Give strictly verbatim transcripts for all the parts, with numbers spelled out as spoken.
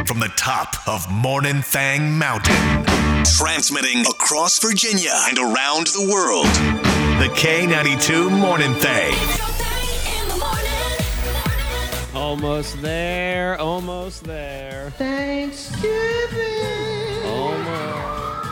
from the top of Morning Thang Mountain. Transmitting across Virginia and around the world. The K ninety-two Morning Thang. Almost there, almost there. Thanksgiving. Almost.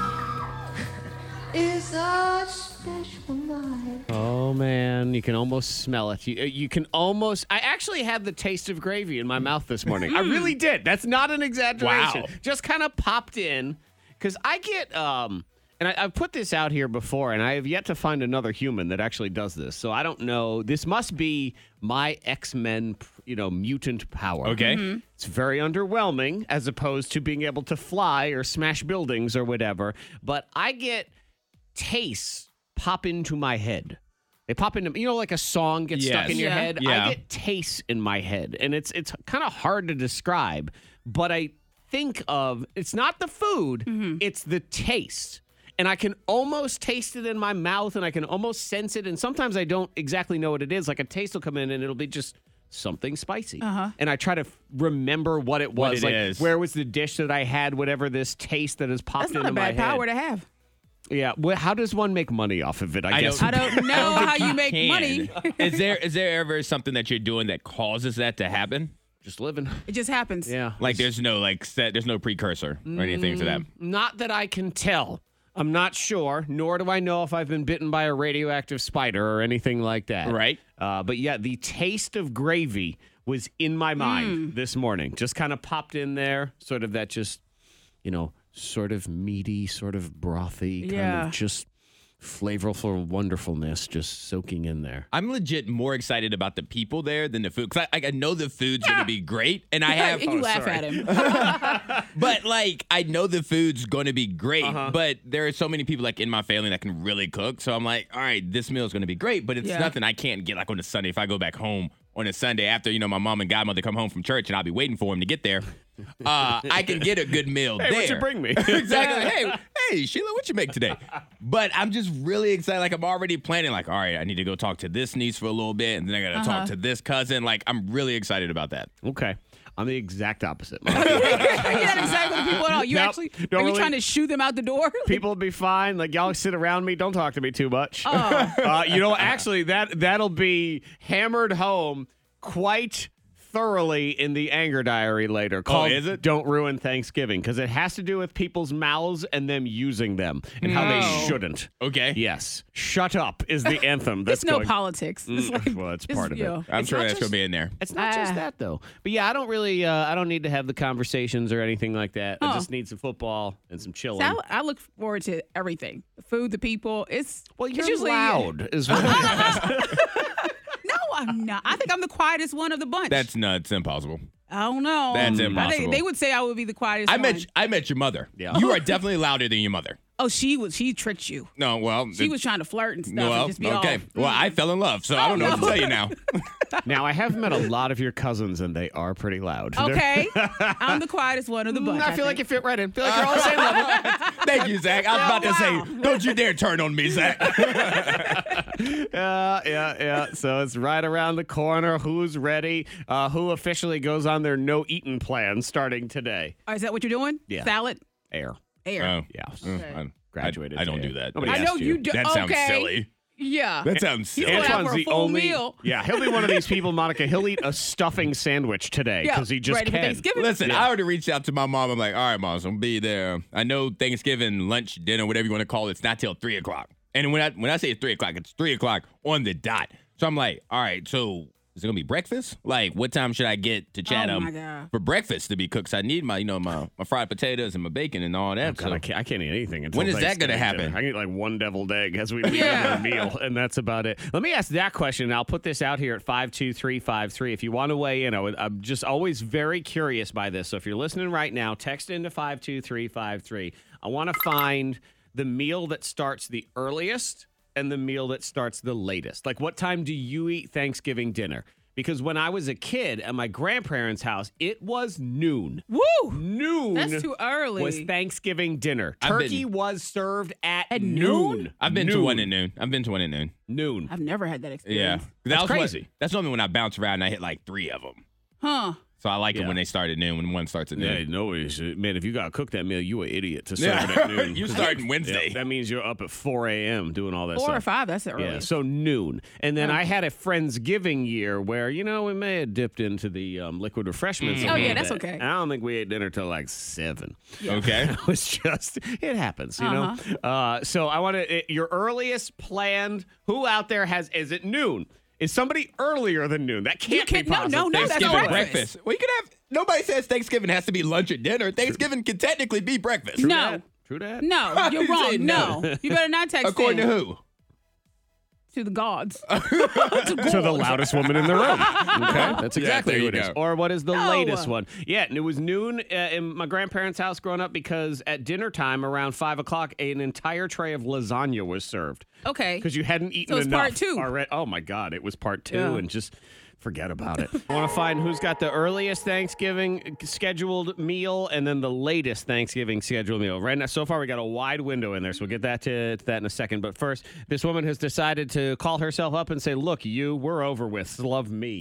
Is a special night. Oh, man, you can almost smell it. You, you can almost... I actually had the taste of gravy in my mouth this morning. I really did. That's not an exaggeration. Wow. Just kind of popped in. Because I get... um, and I, I've put this out here before, and I have yet to find another human that actually does this. So I don't know. This must be my X-Men, you know, mutant power. Okay. Mm-hmm. It's very underwhelming as opposed to being able to fly or smash buildings or whatever. But I get tastes pop into my head. They pop into, you know, like a song gets stuck Yes. in your Yeah. head. Yeah. I get tastes in my head, and it's it's kind of hard to describe. But I think of it's not the food; it's the taste. And I can almost taste it in my mouth, and I can almost sense it. And sometimes I don't exactly know what it is. Like a taste will come in, and it'll be just something spicy. Uh-huh. And I try to f- remember what it was. What it like, is. where was the dish that I had? Whatever this taste that has popped That's not into a my bad head. power to have. Yeah. Well, how does one make money off of it? I, I guess. don't- I don't know how you make Can. money. is there is there ever something that you're doing that causes that to happen? Just living. It just happens. Yeah. Like there's no like set, there's no precursor or anything to that. Not that I can tell. I'm not sure, nor do I know if I've been bitten by a radioactive spider or anything like that. Right. Uh, but yeah, the taste of gravy was in my mind this morning. Just kind of popped in there. Sort of that just, you know, sort of meaty, sort of brothy, kind Yeah. of just flavorful wonderfulness just soaking in there. I'm legit more excited about the people there than the food because I, I know the food's gonna be great, and I have. and you oh, laugh sorry. at him. But like I know the food's going to be great, Uh-huh. but there are so many people like in my family that can really cook. So I'm like, all right, this meal is going to be great, but it's Yeah. nothing I can't get like on a Sunday if I go back home on a Sunday after you know my mom and godmother come home from church and I'll be waiting for them to get there. Uh, I can get a good meal Hey, there. what'd you bring me? Exactly. Hey, hey, Sheila, what you make today? But I'm just really excited. Like I'm already planning. Like, all right, I need to go talk to this niece for a little bit, and then I got to Uh-huh. talk to this cousin. Like, I'm really excited about that. Okay. I'm the exact opposite. You're not excited with people at all. You Nope, actually don't are you really- trying to shoo them out the door? People will be fine. Like y'all sit around me. Don't talk to me too much. Oh. Uh, you know, actually, that that'll be hammered home quite thoroughly in the anger diary later. Called is it? Don't Ruin Thanksgiving, because it has to do with people's mouths and them using them and how they No. shouldn't. Okay. Yes, shut up is the anthem. That's It's no going. politics. It's like, Well, it's it's, part of you it. know, I'm It's sure not that's just- going to be in there. It's not just Ah. that though. But yeah, I don't really. Uh, I don't need to have the conversations or anything like that. I Oh. just need some football and some chilling. So I, I look forward to everything. The food, the people. It's well, it's you're usually loud. Is what it is. No, I'm not. I think I'm the quietest one of the bunch. That's nuts. Impossible. I don't know. That's I think impossible. they would say I would be the quietest. I one. met I met your mother. Yeah. You are definitely louder than your mother. Oh, she was. She tricked you. No, well, She the- was trying to flirt and stuff. well, and just be okay. All, Well, I fell in love, so I don't know what to no. tell you now. Now, I have met a lot of your cousins, and they are pretty loud. They're- Okay, I'm the quietest one of the bunch. Mm, I feel like you think. fit right in. feel like you're all the same level. Thank you, Zach. I was Oh, about to wow. say, don't you dare turn on me, Zach. Yeah, yeah, yeah. So it's right around the corner. Who's ready? Uh, who officially goes on their no-eating plan starting today? Oh, is that what you're doing? Yeah. Salad, Air. air. Oh, Yeah. mm, I- Graduated I, I to don't air. do that. Nobody I asked know you do. That sounds okay. silly. Yeah. That sounds He's silly. going out Antoine's for a the full only. meal. Yeah, he'll be one of these people, Monica. He'll eat a stuffing sandwich today Yeah, because he just ready for can. Thanksgiving. Listen, Yeah. I already reached out to my mom. I'm like, all right, mom, so I'm gonna be there. I know Thanksgiving, lunch, dinner, whatever you want to call it, it's not till three o'clock. And when I when I say it's three o'clock, it's three o'clock on the dot. So I'm like, all right, so is it gonna be breakfast? Like, what time should I get to Oh, Chatham my God. for breakfast to be cooked? 'Cause I need my, you know, my, my fried potatoes and my bacon and all that. God, so I, can't, I can't eat anything until When is that gonna Thanksgiving happen? dinner. I can eat like one deviled egg as we leave Yeah. the meal, and that's about it. Let me ask that question, and I'll put this out here at five two three five three. If you want to weigh in, I would, I'm just always very curious by this. So if you're listening right now, text into five two three five three. I want to find the meal that starts the earliest and the meal that starts the latest. Like, what time do you eat Thanksgiving dinner? Because when I was a kid at my grandparents' house, it was noon. Woo! Noon. That's too early. Was Thanksgiving dinner. I've Turkey been- was served at, At noon. noon? I've been noon. to one at noon. I've been to one at noon. Noon. I've never had that Yeah. experience. That That's was when- crazy. that's normally when I bounce around and I hit like three of them. Huh. So I like Yeah. it when they start at noon, when one starts at noon. Yeah, no, it's- man, if you got to cook that meal, you an idiot to serve it at noon. You starting Wednesday. Yeah, that means you're up at four a.m. doing all that Four stuff. or five, that's the Yeah, earliest. so noon. And then Yeah. I had a Friendsgiving year where, you know, we may have dipped into the um, liquid refreshments. a Oh, yeah, little that's bit. okay. And I don't think we ate dinner till like seven. Okay. It was just, it happens, you know? Uh, so I want to, your earliest planned, who out there has, is it noon? Is somebody earlier than noon? That can't can't- be no, possible. no, no, that's Thanksgiving breakfast. breakfast. Well, you can have. Nobody says Thanksgiving has to be lunch or dinner. Thanksgiving can technically be breakfast. No. that? True that? No, you're You wrong. say No. no. You better not text According in. to who? To the gods. To the loudest woman in the room. Okay, that's exactly there who you it is. go. Or what is the No. latest one? Yeah, and it was noon uh, in my grandparents' house growing up because at dinner time around five o'clock, an entire tray of lasagna was served Okay. because you hadn't eaten So it's enough. part two. already. Oh my God, it was part two, Yeah. and just forget about it. I want to find who's got the earliest Thanksgiving scheduled meal and then the latest Thanksgiving scheduled meal. Right now, so far we got a wide window in there, so we'll get that to, to that in a second. But first, this woman has decided to call herself up and say, "Look, you, we're over with. Love me."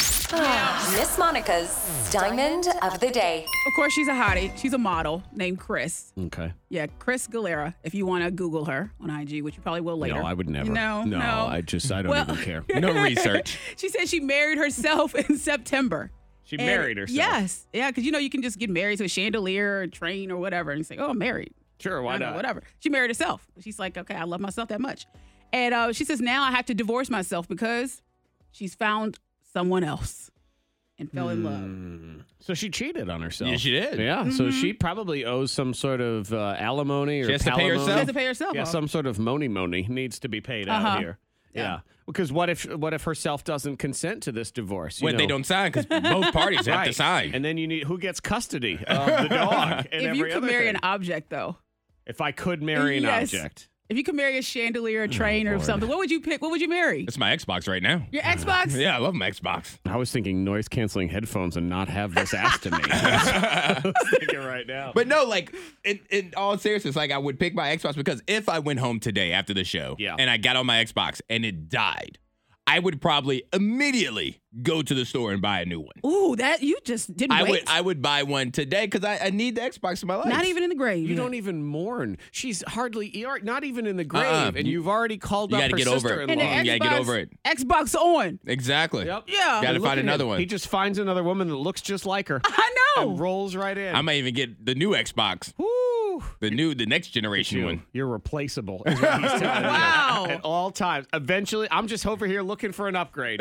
Miss Monica's Diamond of the Day. Of course, she's a hottie. She's a model named Chris. Okay. Yeah, Chris Galera. If you want to Google her on I G, which you probably will later. No, I would never. No, no, no. I just, I don't Well- even care. No research. She said she married herself in September. She And- married herself. Yes. Yeah, because you know you can just get married to a chandelier or train or whatever and say, oh, I'm married. Sure, why I know, not? whatever. She married herself. She's like, okay, I love myself that much. And uh, she says, now I have to divorce myself because she's found someone else and fell in love. So she cheated on herself. Yeah, she did. Yeah, so Mm-hmm. she probably owes some sort of uh, alimony or She has to pay palimony. herself? She has to pay herself Yeah, off. some sort of money money needs to be paid out Uh-huh. here. Yeah. Yeah. Because what if what if herself doesn't consent to this divorce? You When they know? don't sign, because both parties have to Right. sign. And then you need who gets custody of the dog and if every you could other marry thing. an object, though. If I could marry an Yes. object. If you could marry a chandelier, a train, or Lord. something, what would you pick? What would you marry? It's my Xbox right now. Your Xbox? Yeah, I love my Xbox. I was thinking noise canceling headphones and not have this asked to me. I was thinking right now. But no, like in, in all seriousness, like I would pick my Xbox because if I went home today after the show Yeah. and I got on my Xbox and it died, I would probably immediately go to the store and buy a new one. Ooh, that you just didn't I wait. would I would buy one today because I, I need the Xbox in my life. Not even in the grave. You yet. don't even mourn. She's hardly, you're not even in the grave, Uh-uh. and you've already called You up gotta her get over it. sister-in-law. And the Mm, yeah, Xbox, get over it. Xbox on. Exactly. Yep. Yeah. Gotta Look find at another him. one. He just finds another woman that looks just like her I know. and rolls right in. I might even get the new Xbox, Woo. the new, the next generation You, one. You're replaceable, is what he's telling Wow. you at all times. Eventually, I'm just over here looking for an upgrade.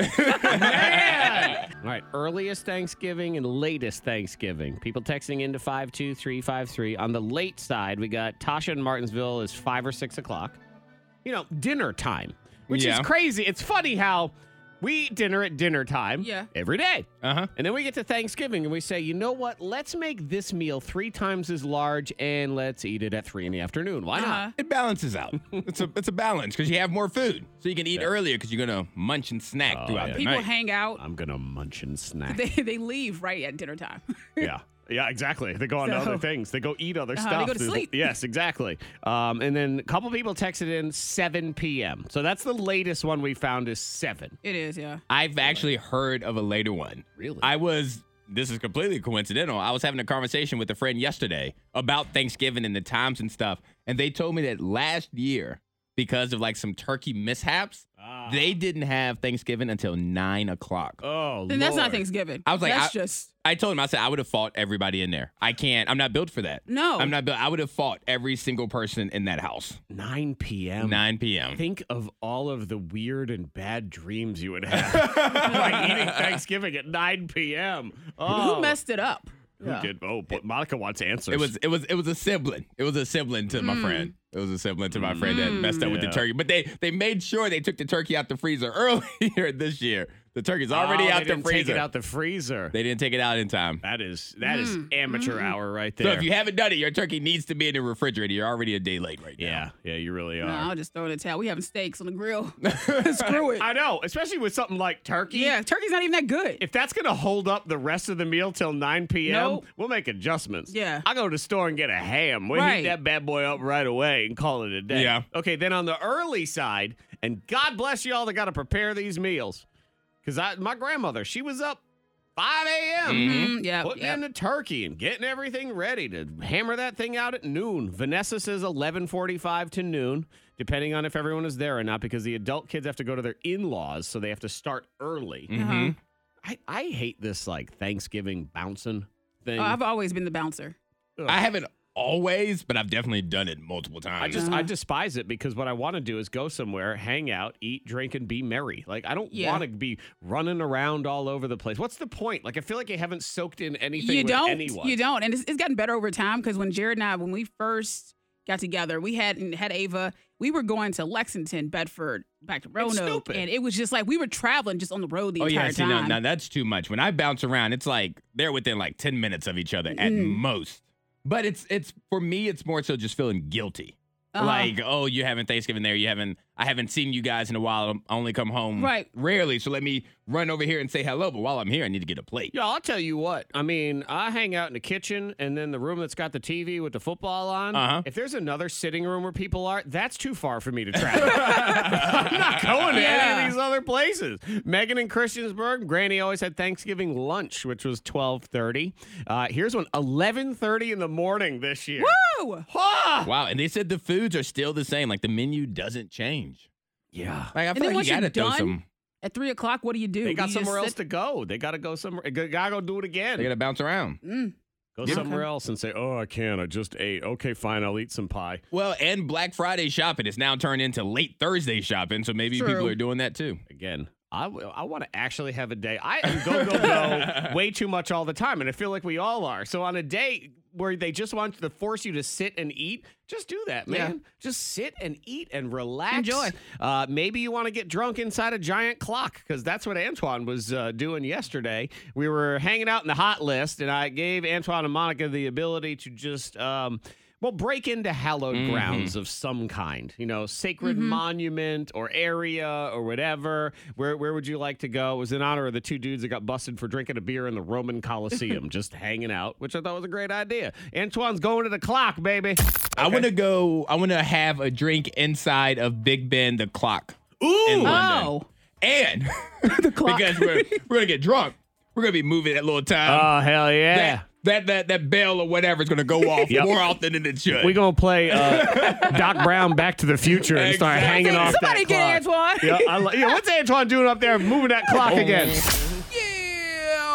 Man! All right, earliest Thanksgiving and latest Thanksgiving. People texting into five two three five three. On the late side, we got Tasha in Martinsville is five or six o'clock. You know, dinner time, which Yeah. is crazy. It's funny how we eat dinner at dinner time Yeah. every day. Uh huh. And then we get to Thanksgiving and we say, you know what? Let's make this meal three times as large and let's eat it at three in the afternoon. Why Uh-huh. not? It balances out. It's a it's a balance because you have more food, so you can eat earlier because you're gonna munch and snack Oh, throughout yeah. the People night. hang out. I'm going to munch and snack. They, they leave right at dinner time. yeah. Yeah, exactly. They go on to So- other things. They go eat other Uh-huh, stuff. they go to There's- sleep. Yes, exactly. Um, and then a couple people texted in seven p.m. So that's the latest one we found is seven. It is, yeah. I've actually heard of a later one. Really? I was. This is completely coincidental. I was having a conversation with a friend yesterday about Thanksgiving and the times and stuff, and they told me that last year, because of like some turkey mishaps, they didn't have Thanksgiving until nine o'clock. Oh, Then that's not Lord. Thanksgiving. I was like, that's I- just I told him, I said, I would have fought everybody in there. I can't. I'm not built for that. No. I'm not built. I would have fought every single person in that house. nine p.m. nine p.m. Think of all of the weird and bad dreams you would have by eating Thanksgiving at nine p.m. Oh, who messed it up. Who did? Oh, but Monica wants answers. It was it was it was a sibling. It was a sibling to my friend. It was a sibling to my friend that messed up with the Yeah. turkey. But they they made sure they took the turkey out the freezer earlier this year. The turkey's already Oh, out they the didn't freezer. Take it out the freezer. They didn't take it out in time. That is that is Mm. amateur hour right there. So if you haven't done it, your turkey needs to be in the refrigerator. You're already a day late right now. yeah, yeah, you really are. No, I'll just throw in the towel. We having steaks on the grill. Screw it. I know, especially with something like turkey. Yeah, turkey's not even that good. If that's gonna hold up the rest of the meal till nine p.m., Nope. we'll make adjustments. Yeah. I'll go to the store and get a ham. We'll Right. heat that bad boy up right away and call it a day. Yeah. Okay, then on the early side, and God bless you all that got to prepare these meals. Because I my grandmother, she was up five a.m. Mm, yep, Putting yep. in the turkey and getting everything ready to hammer that thing out at noon. Vanessa says eleven forty-five to noon, depending on if everyone is there or not, because the adult kids have to go to their in-laws, so they have to start early. Uh-huh. I, I hate this, like, Thanksgiving bouncing thing. Oh, I've always been the bouncer. I haven't always, but I've definitely done it multiple times. I just I despise it because what I want to do is go somewhere, hang out, eat, drink, and be merry. Like, I don't Yeah. want to be running around all over the place. What's the point? Like, I feel like I haven't soaked in anything You with don't. anyone. You don't. And it's, it's gotten better over time because when Jared and I, when we first got together, we had and had Ava. We were going to Lexington, Bedford, back to Roanoke, stupid. and it was just like we were traveling just on the road the Oh entire yeah, see, time. now, now that's too much. When I bounce around, it's like they're within like ten minutes of each other at Mm. most. But it's it's for me, it's more so just feeling guilty. Uh-huh. Like, oh, you haven't Thanksgiving there. You haven't. I haven't seen you guys in a while. I only come home Right. rarely. So let me run over here and say hello. But while I'm here, I need to get a plate. Yeah, I'll tell you what. I mean, I hang out in the kitchen and then the room that's got the T V with the football on. Uh-huh. If there's another sitting room where people are, that's too far for me to travel. I'm not going to any Yeah. of these other places. Megan in Christiansburg, Granny always had Thanksgiving lunch, which was twelve thirty. Uh, here's one, eleven thirty in the morning this year. Woo! Ah! Wow, and they said the foods are still the same. Like the menu doesn't change. Yeah. Like I And feel then like once you you're gotta throw done, some. At three o'clock, what do you do? They got Do you just somewhere else sit- to go. They got to go somewhere. Got to go do it again. They gotta bounce around. Mm. Go Yeah. somewhere else and say, oh, I can't. I just ate. Okay, fine. I'll eat some pie. Well, and Black Friday shopping is now turned into late Thursday shopping. So maybe True. people are doing that too. Again, I, I want to actually have a day. I am go, go, go way too much all the time. And I feel like we all are. So on a day where they just want to force you to sit and eat, just do that, man. Yeah. Just sit and eat and relax. Enjoy. Uh, maybe you want to get drunk inside a giant clock because that's what Antoine was uh, doing yesterday. We were hanging out in the hot list, and I gave Antoine and Monica the ability to just, um, well, break into hallowed Mhm. grounds of some kind. You know, sacred Mm-hmm. monument or area or whatever. Where where would you like to go? It was in honor of the two dudes that got busted for drinking a beer in the Roman Coliseum, just hanging out, which I thought was a great idea. Antoine's going to the clock, baby. I want to go. I want to have a drink inside of Big Ben, the clock. Ooh. in London. Oh, And the clock. because we're we're gonna get drunk, we're gonna be moving that little time. Oh, hell yeah. that, that that that bell or whatever is gonna go off Yep. more often than it should. We're going to play uh, Doc Brown Back to the Future and start Exactly. hanging off Somebody that get clock. Antoine. Yeah, I li- yeah, what's Antoine doing up there moving that clock again? Yeah,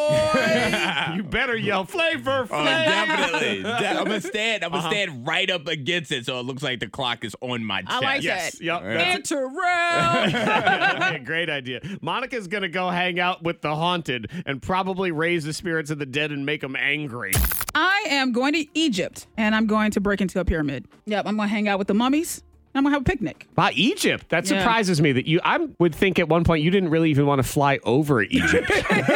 boy. You better yell flavor, Oh, flavor. definitely. De- I'm gonna stand. I'm gonna Uh-huh. stand right up against it, so it looks like the clock is on my chest. I like Yes. that. Yep. That's Enter round. a great idea. Monica's going to go hang out with the haunted and probably raise the spirits of the dead and make them angry. I am going to Egypt, and I'm going to break into a pyramid. Yep, I'm going to hang out with the mummies. And I'm going to have a picnic. By Egypt. That Yeah. surprises me that you, I would think at one point you didn't really even want to fly over Egypt.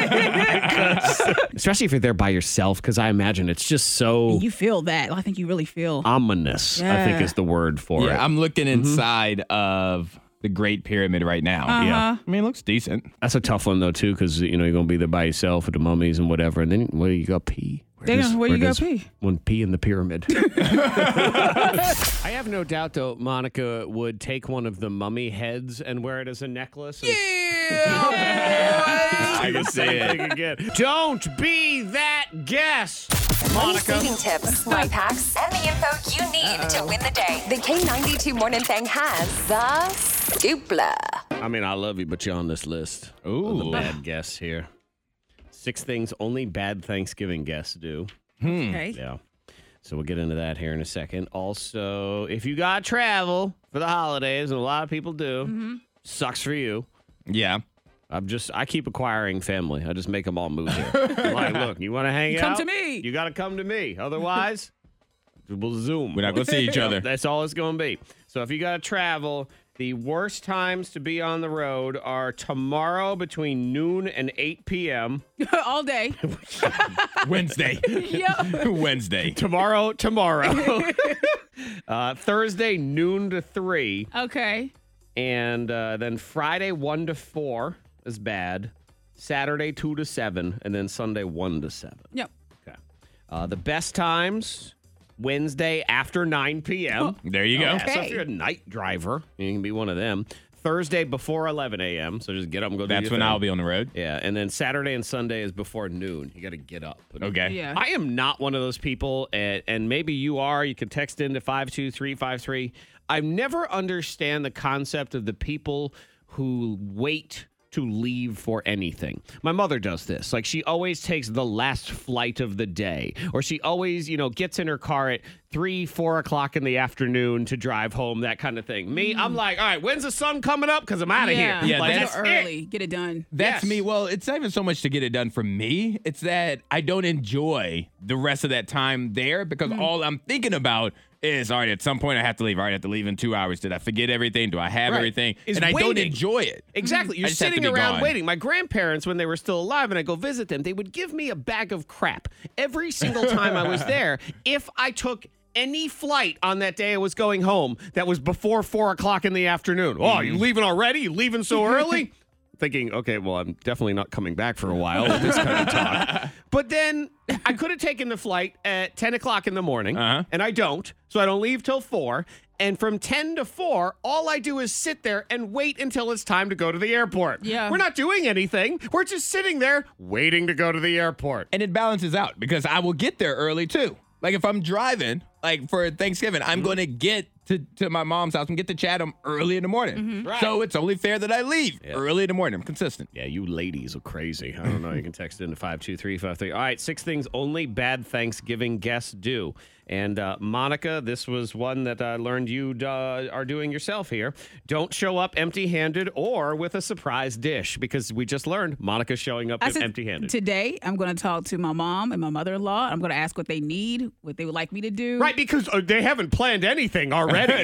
Because- especially if you're there by yourself, because I imagine it's just so You feel that. I think you really feel. ominous, I think Yeah. is the word for it. Yeah, I'm looking inside of the Great Pyramid right now. Uh-huh. Yeah. I mean, it looks decent. That's a tough one, though, too, because, you know, you're going to be there by yourself with the mummies and whatever. And then where you go pee? Where They gonna- where you go does pee? One pee in the pyramid. I have no doubt, though, Monica would take one of the mummy heads and wear it as a necklace. And I can see it. Thing again. Don't be that guest, Money Monica. saving tips, life hacks, and the info you need to win the day. The K ninety-two Morning Thing has the Scoopla. I mean, I love you, but you're on this list. Of the Ooh. bad guests here. Six things only bad Thanksgiving guests do. Okay. Yeah. So we'll get into that here in a second. Also, if you got travel for the holidays, and a lot of people do, sucks for you. Yeah. I'm just, I keep acquiring family. I just make them all move here. I'm like, look, you want to hang You out? come to me. You got to come to me. Otherwise, we'll Zoom. We're not gonna see each other. That's all it's going to be. So if you got to travel, the worst times to be on the road are tomorrow between noon and eight p.m. All day. Wednesday. Yep. Wednesday. Tomorrow, tomorrow. uh, Thursday, noon to three. Okay. And uh, then Friday, one to four is bad. Saturday, two to seven. And then Sunday, one to seven. Yep. Okay. Uh, the best times, Wednesday after nine p.m. There you go. Yeah, so if Okay. you're a night driver, you can be one of them. Thursday before eleven a.m. So just get up and go do That's your when thing. I'll be on the road. Yeah, and then Saturday and Sunday is before noon. You got to get up. Okay. Yeah. I am not one of those people, and, and maybe you are. You can text into five two three five three. I never understand the concept of the people who wait to leave for anything. My mother does this. Like, she always takes the last flight of the day, or she always, you know, gets in her car at three, four o'clock in the afternoon to drive home, that kind of thing. Me, I'm like, all right, when's the sun coming up? Because I'm out of Yeah, here. Yeah, like, that's Go early. Get it done. That's Yes. me. Well, it's not even so much to get it done for me. It's that I don't enjoy the rest of that time there because Mm. all I'm thinking about is, all right, at some point I have to leave. All right, I have to leave in two hours. Did I forget everything? Do I have Right. everything? Is and I don't waiting. enjoy it. Exactly. I You're just have to sitting be around gone. waiting. My grandparents, when they were still alive and I go visit them, they would give me a bag of crap every single time I was there if I took any flight on that day I was going home that was before four o'clock in the afternoon. Oh, you leaving already? You leaving so early? Thinking, okay, well, I'm definitely not coming back for a while with this kind of talk. But then I could have taken the flight at ten o'clock in the morning, Uh-huh. and I don't, so I don't leave till four. And from ten to four, all I do is sit there and wait until it's time to go to the airport. Yeah. We're not doing anything. We're just sitting there waiting to go to the airport. And it balances out because I will get there early too. Like if I'm driving, like for Thanksgiving, I'm going to get to, to my mom's house and get to Chatham early in the morning. Right. So it's only fair that I leave early in the morning. I'm consistent. Yeah, you ladies are crazy. I don't know. You can text into five two three five three. All right, six things only bad Thanksgiving guests do. And uh, Monica, this was one that I learned you uh, are doing yourself here. Don't show up empty-handed or with a surprise dish, because we just learned Monica's showing up I said, empty-handed. Today, I'm going to talk to my mom and my mother-in-law. I'm going to ask what they need, what they would like me to do. Right, because uh, they haven't planned anything already.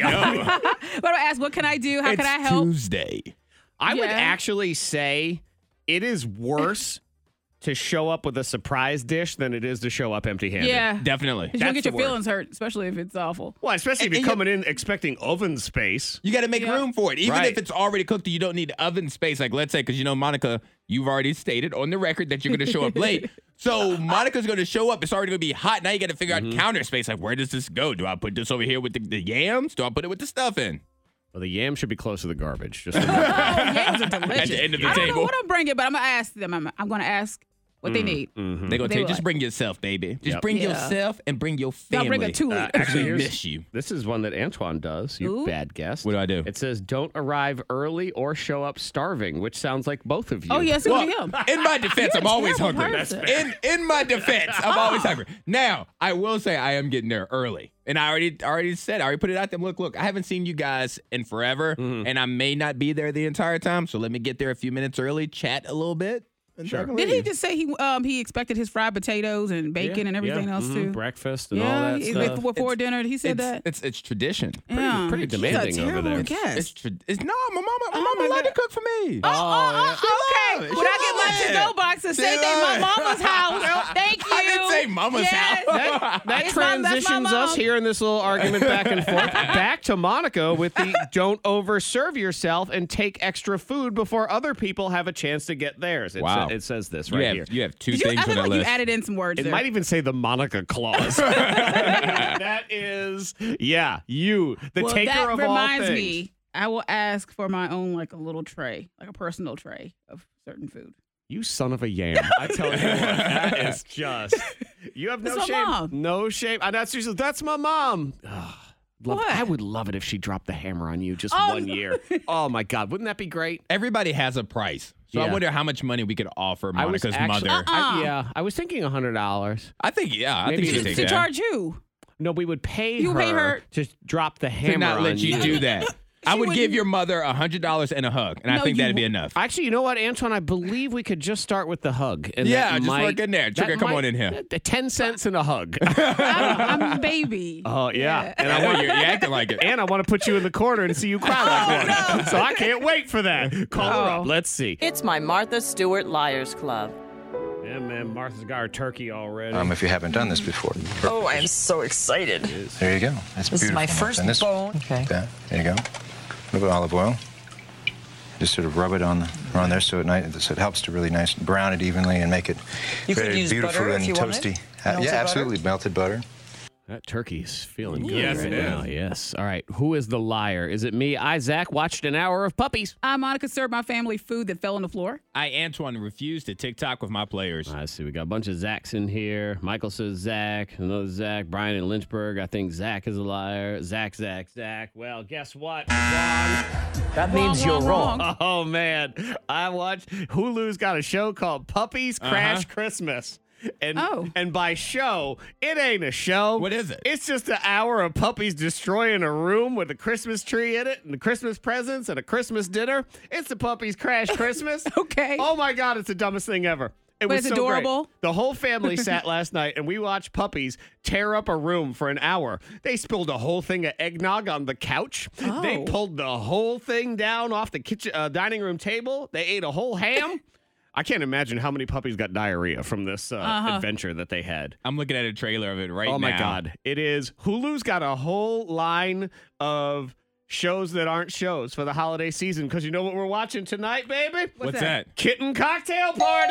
But I'll ask, what can I do? How it's can I help? Tuesday. I would Yeah. actually say it is worse to show up with a surprise dish than it is to show up empty-handed. Yeah. Definitely. Because you'll That's get your the word. feelings hurt, especially if it's awful. Well, especially if And- you're and you- coming in expecting oven space. You got to make Yeah. room for it. Even Right. if it's already cooked, you don't need oven space. Like, let's say, because you know, Monica, you've already stated on the record that you're going to show up late. So Monica's going to show up. It's already going to be hot. Now you got to figure Mm-hmm. out counter space. Like, where does this go? Do I put this over here with the, the yams? Do I put it with the stuff in? Well, the yam should be close to the garbage. Just Oh, yams are delicious. At the end of the I don't know table. what I'm bringing, but I'm going to ask them. I'm, I'm going to ask what they need. They're going to They tell you, were just like- bring yourself, baby. Just Yep. bring Yeah. yourself and bring your Y'all family. bring a two liter. Uh, actually, We here's- miss you. This is one that Antoine does, you Ooh. bad guest. What do I do? It says, don't arrive early or show up starving, which sounds like both of you. Oh, yes, it Well, was him. in my defense, You're I'm a always terrible hungry. person. In in my defense, I'm always hungry. Now, I will say I am getting there early. And I already already said, I already put it out there. Look, look, I haven't seen you guys in forever, Mm-hmm. and I may not be there the entire time. So let me get there a few minutes early, chat a little bit. And Sure. then Did he leave. just say he um he expected his fried potatoes and bacon and everything Yeah, else mhm, too? Breakfast and all Yeah, that he- stuff. before dinner. He said it's, that. It's it's tradition. yeah, pretty He's demanding a over terrible there. guest. It's, tra- it's no, my mama, my Oh, mama my allowed to God. cook for me. Oh, oh, She oh, okay. love it. When She I get love my it. to-go box and say She they my love it. mama's house. Thank you. I didn't say mama's Yes. house. That, that It's my- that's my transitions us mom. here in this little argument back and forth back to Monica with the don't overserve yourself and take extra food before other people have a chance to get theirs. It, Wow. sa- it says this You right have, here. you have two Did you, things I on feel that like list. you added in some words It there. might even say the Monica clause. that is, yeah, you, the well, taker that of reminds all things. me. I will ask for my own like a little tray, like a personal tray of certain food. You son of a yam. I tell you what, that is just, you have no That's my shame. mom. No shame. And that's usually, that's my mom. Ugh. Love, What? I would love it if she dropped the hammer on you just Oh, one no. year. Oh my God. Wouldn't that be great? Everybody has a price. So I Yeah. wonder how much money we could offer I was Monica's actually- mother. I- Uh-uh. yeah. I was thinking one hundred dollars. I think, yeah, I Maybe think she it's take To that. charge you. No, we would pay You her, pay her- to drop the hammer to not on let you do that. I She would give wouldn't- your mother a hundred dollars and a hug, and I No, think you that'd be wou- enough. Actually, you know what, Antoine? I believe we could just start with the hug. And Yeah, that just might- work in there. that Trigger, come might- on in here. uh, Ten cents and a hug. I'm, I'm a baby. Oh yeah, and I I know want you're, you're acting like it. and I want to put you in the corner and see you cry like one. So I can't wait for that. Call her Oh. up. Let's see. It's my Martha Stewart Liars Club. Yeah, man, Martha's got her turkey already. Um, if you haven't done this before. Oh, I'm so excited. There you go. That's This is beautiful. my first and this, bone. Okay. That, there you go. A little bit of olive oil. Just sort of rub it on the, around there so it, nice, so it helps to really nice brown it evenly and make it You could very use beautiful butter if and you wanted. toasty. Uh, Melted yeah, butter? absolutely. Melted butter. That turkey's feeling good Yes, right it now. is. Yes. All right. Who is the liar? Is it me? I, Zach, watched an hour of puppies. I, Monica, served my family food that fell on the floor. I, Antoine, refused to TikTok with my players. I see. We got a bunch of Zachs in here. Michael says Zach. Another Zach. Brian in Lynchburg. I think Zach is a liar. Zach, Zach, Zach. Well, guess what? Wrong. That Wrong, means you're wrong, wrong. wrong. Oh, man. I watched Hulu's got a show called Puppies Crash Christmas. And, Oh. and by show, it ain't a show. What is it? It's just an hour of puppies destroying a room with a Christmas tree in it and the Christmas presents and a Christmas dinner. It's the Puppies Crash Christmas. Okay. Oh my God, it's the dumbest thing ever. It But was it's so great. adorable. The whole family sat last night and we watched puppies tear up a room for an hour. They spilled a whole thing of eggnog on the couch. Oh. They pulled the whole thing down off the kitchen uh, dining room table. They ate a whole ham. I can't imagine how many puppies got diarrhea from this uh, Uh-huh. adventure that they had. I'm looking at a trailer of it right now. Oh my God. It is. Hulu's got a whole line of shows that aren't shows for the holiday season because you know what we're watching tonight, baby? What's that? that? Kitten Cocktail Party.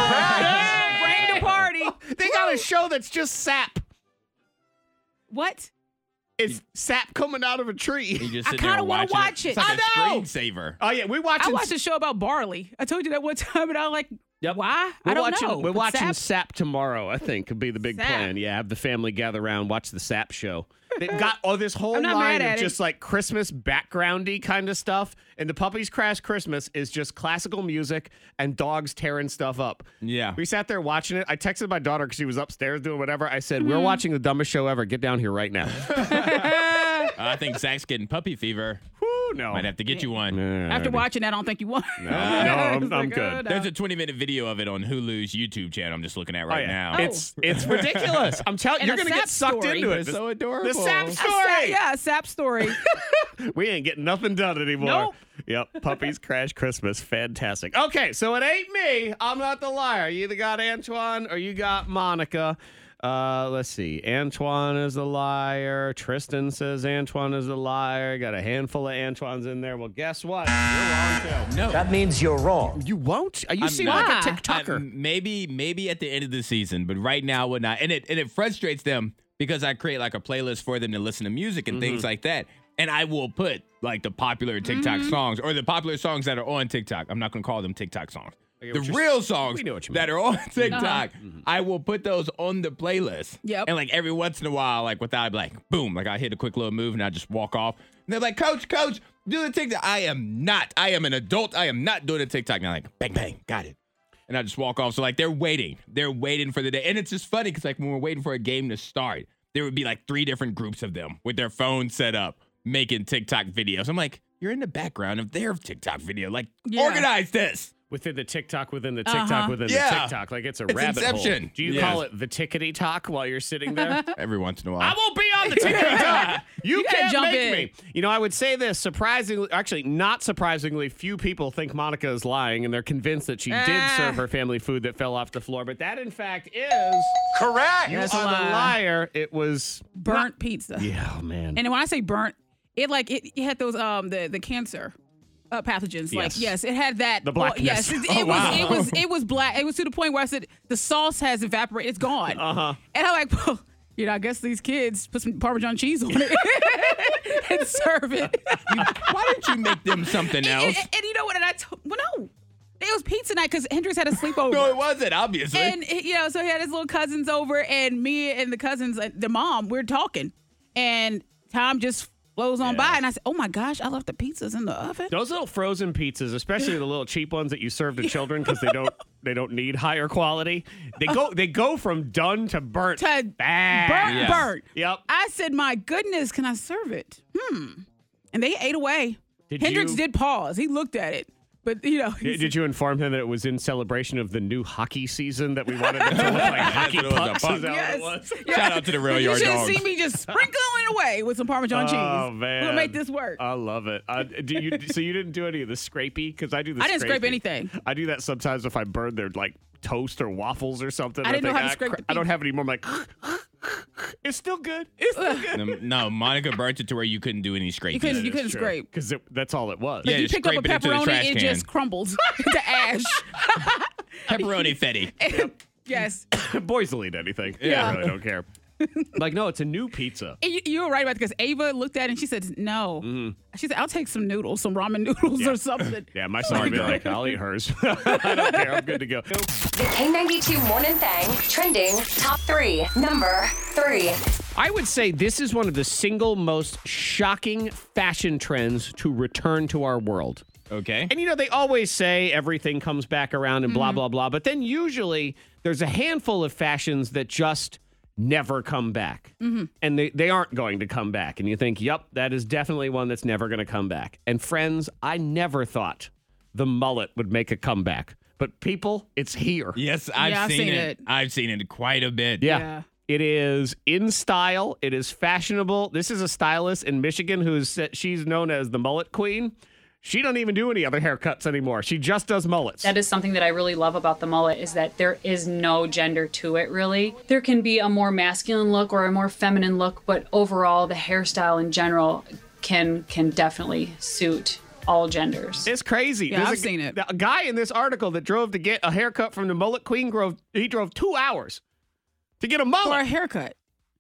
Bring the party. They got a show that's just sap. What? It's sap coming out of a tree. You just I sit there kinda wanna watching watch it. It's like I a know. screensaver. Oh yeah, we're watching. I watched a show about barley. I told you that one time, and I was like, Yep. why? We're I don't watching, know. We're But watching sap- Sap tomorrow, I think, could be the big Sap. plan. Yeah, have the family gather around, watch the Sap show. They've got oh, this whole I'm not line mad of at it. just like Christmas backgroundy kind of stuff. And the Puppies Crash Christmas is just classical music and dogs tearing stuff up. Yeah. We sat there watching it. I texted my daughter because she was upstairs doing whatever. I said, Mm-hmm. we're watching the dumbest show ever. Get down here right now. I think Zach's getting puppy fever. Whew, no. Might have to get you one. After watching that, I don't think you won. No, no, I'm, It's I'm like, good. oh, no. There's a twenty minute video of it on Hulu's YouTube channel. I'm just looking at right Oh, yeah. now. It's it's ridiculous. I'm telling you, And you're a gonna get Sap sucked story. into it. It's so adorable. The Sap A story. sap- yeah, a sap story. We ain't getting nothing done anymore. Nope. Yep. Puppies Crash Christmas. Fantastic. Okay, so it ain't me. I'm not the liar. You either got Antoine or you got Monica. Uh, let's see. Antoine is a liar. Tristan says Antoine is a liar. Got a handful of Antoines in there. Well, guess what? You're wrong too. no. That means you're wrong. You won't? You I'm seem not. like a Why? TikToker. I- maybe maybe at the end of the season, but right now would not. And it and it frustrates them because I create like a playlist for them to listen to music and things like that. And I will put like the popular TikTok songs or the popular songs that are on TikTok. I'm not going to call them TikTok songs. get The what you're- real songs we know what you that mean. are on TikTok, I will put those on the playlist. Yep. And like every once in a while, like without I'd be like, boom, like I hit a quick little move and I just walk off. And they're like, Coach, Coach, do the TikTok. I am not. I am an adult. I am not doing a TikTok. And I'm like, bang, bang, got it. And I just walk off. So like they're waiting. They're waiting for the day. And it's just funny because like when we're waiting for a game to start, there would be like three different groups of them with their phones set up making TikTok videos. I'm like, you're in the background of their TikTok video. Like, Yeah. organize this. Within the TikTok, within the TikTok, Uh-huh. within Yeah. the TikTok. Like it's a It's rabbit Inception. hole. Do you Yes. call it the tickety talk while you're sitting there? Every once in a while. I won't be on the tickety talk. You, You gotta can't jump make in. me. You know, I would say this surprisingly, actually, not surprisingly, few people think Monica is lying, and they're convinced that she did Ah. serve her family food that fell off the floor. But that, in fact, is Correct. you That's are a the lie. liar. It was Burnt pizza. yeah, oh, man. And when I say burnt, it like it, it had those um the the cancer uh, pathogens. Like Yes. yes, it had that. The well, blackness. yes, it, it Oh, was wow. it was it was black. It was to the point where I said the sauce has evaporated. It's gone. Uh huh. And I'm like, well, you know, I guess these kids put some Parmesan cheese on it and serve it. Why didn't you make them something and, else? and- and you know what? And I told, well, no, it was pizza night because Hendrix had a sleepover. No, it wasn't, obviously. And you know, so he had his little cousins over, and me and the cousins, uh, the mom, we're talking, and time just flows on by, and I said, "Oh my gosh, I left the pizzas in the oven." Those little frozen pizzas, especially the little cheap ones that you serve to children because they don't they don't need higher quality. They go they go from done to burnt. To Bad. burnt, Yes. burnt. Yep. I said, "My goodness, can I serve it?" Hmm. And they ate away. Did Hendrix you- did pause. He looked at it, but you know, Did, did you inform him that it was in celebration of the new hockey season that we wanted it to look like hockey It was a pucks? puck. Is that Yes. what it was? Yeah. Shout out to the Rail You Yard should have Dogs. seen me just sprinkling away with some Parmesan cheese. Oh man, We'll make this work. I love it. I, do you, so you didn't do any of the scrapey because I do the. I didn't scrape scrapey. anything. I do that sometimes if I burn their like toast or waffles or something. I didn't know think, how to "Ah, scrape cr- the I don't pizza." have it anymore. I'm like, it's still good. It's still good. No, no, Monica burnt it to where you couldn't do any scraping. You couldn't. You couldn't scrape. because that's all it was. Yeah, you just pick up a scrape it into the pepperoni, trash it can. just crumbles to ash. Pepperoni fetty. Yes. Boys will eat anything. Yeah. I really don't care. Like, no, it's a new pizza. And you, you were right about it because Ava looked at it and she said, no. Mm-hmm. She said, I'll take some noodles, some ramen noodles or something. Yeah, my son would be like, I'll eat hers. I don't care. I'm good to go. The K ninety-two Morning Thang trending top three. Number three. I would say this is one of the single most shocking fashion trends to return to our world. Okay. And, you know, they always say everything comes back around and blah, blah, blah. But then usually there's a handful of fashions that just never come back. Mm-hmm. And they, they aren't going to come back. And you think, yep, that is definitely one that's never going to come back. And friends, I never thought the mullet would make a comeback. But people, it's here. Yes, I've, Yeah, I've seen, seen it. it. I've seen it quite a bit. Yeah. Yeah. It is in style. It is fashionable. This is a stylist in Michigan who's she's known as the mullet queen. She don't even do any other haircuts anymore. She just does mullets. That is something that I really love about the mullet is that there is no gender to it, really. There can be a more masculine look or a more feminine look, but overall, the hairstyle in general can can definitely suit all genders. It's crazy. Yeah, There's I've a, seen it. A guy in this article that drove to get a haircut from the mullet queen, drove, he drove two hours to get a For a mullet. haircut.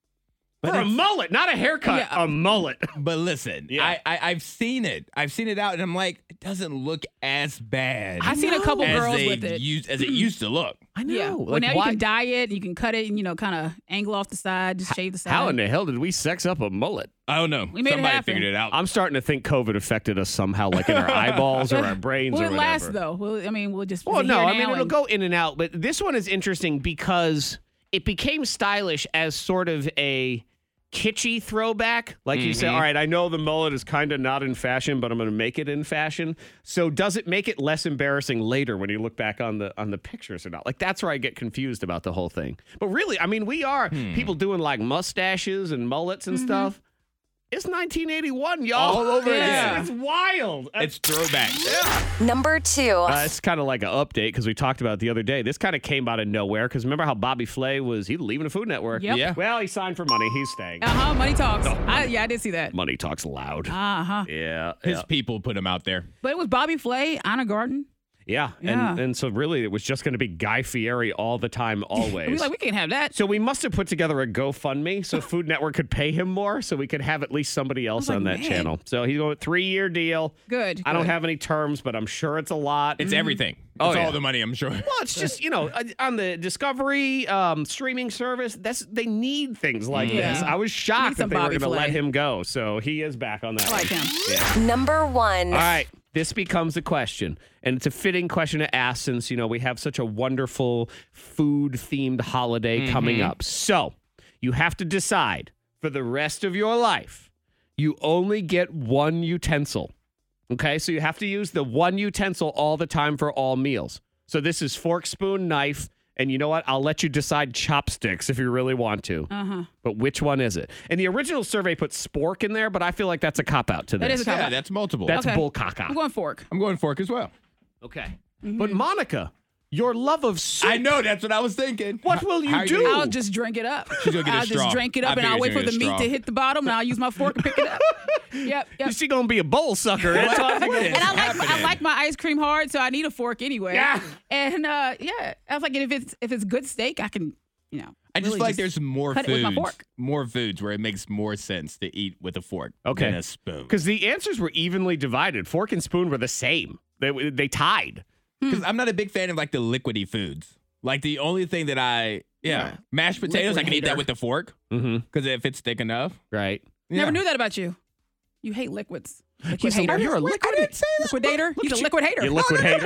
For a mullet, not a haircut, Yeah. a mullet. But listen, Yeah. I, I I've seen it. I've seen it out, and I'm like, it doesn't look as bad. I've seen a couple as girls they with it. Used, as it used to look. I know. Yeah. Well, Like, now why- you can dye it. You can cut it and, you know, kind of angle off the side, just shave the side. How in the hell did we sex up a mullet? I don't know. We made it Somebody happen. figured it out. I'm starting to think COVID affected us somehow, like in our eyeballs or our brains Will or it whatever. last, though? Will, I mean, we'll just. Well, is it no, here I mean, now it'll and- go in and out. But this one is interesting because it became stylish as sort of a kitschy throwback. Like you say, all right, I know the mullet is kind of not in fashion, but I'm going to make it in fashion. So does it make it less embarrassing later when you look back on the on the pictures or not? Like, that's where I get confused about the whole thing. But really, I mean, we are people doing like mustaches and mullets and stuff. It's nineteen eighty-one, y'all. All over again. It's wild. It's throwback. Number two. Uh, it's kind of like an update because we talked about it the other day. This kind of came out of nowhere because remember how Bobby Flay was he leaving the Food Network? Yep. Yeah. Well, he signed for money. He's staying. Uh huh. Money talks. I, yeah, I did see that. Money talks loud. Uh huh. Yeah. His yeah. people put him out there. But it was Bobby Flay, Anna Garden. Yeah. Yeah. And and so really it was just going to be Guy Fieri all the time, We always. was like, we can't have that. so we must have put together a GoFundMe so Food Network could pay him more so we could have at least somebody else like, on that man. channel. So he's going three-year deal. Good. I don't good. have any terms, but I'm sure it's a lot. It's everything. Oh, It's yeah. all the money, I'm sure. Well, it's just, you know, uh, on the Discovery um, streaming service, that's they need things like Yeah. this. I was Need shocked that some they were Bobby going to let Flay. him go. So he is back on that I like one. him. Number one. All right. This becomes a question, and it's a fitting question to ask since, you know, we have such a wonderful food-themed holiday coming up. So you have to decide for the rest of your life, you only get one utensil. Okay, so you have to use the one utensil all the time for all meals. So this is fork, spoon, knife, and you know what? I'll let you decide chopsticks if you really want to. Uh-huh. But which one is it? And the original survey put spork in there, but I feel like that's a cop-out to this. That is a cop-out. Yeah, that's multiple. That's Okay. bull caca. I'm going fork. I'm going fork as well. Okay. Mm-hmm. But Monica, your love of soup. I know, that's what I was thinking. What will you How are do? I'll just drink it up. She's gonna get a I'll straw. just drink it I up and I'll figured wait she for was the gonna meat get a to straw. hit the bottom and I'll use my fork and pick it up. Yep, yep. She gonna be a bowl sucker. That's all What is And I like I happening? like my ice cream hard, so I need a fork anyway. Yeah. And uh, yeah, I was like, if it's if it's good steak, I can, you know. I just really feel like there's more cut it with my foods, fork. more foods where it makes more sense to eat with a fork Okay. than a spoon. Because the answers were evenly divided. Fork and spoon were the same. They they tied. Because I'm not a big fan of like the liquidy foods. Like the only thing that I, yeah, mashed potatoes, I Liquid can eat that hater. with the fork Mm-hmm. because if it's thick enough. Right. Never Yeah. knew that about you. You hate liquids. Liquid Wait, so hater. you're a liquid- I didn't say that. liquidator. Look He's a at you. liquid hater. You liquid hater.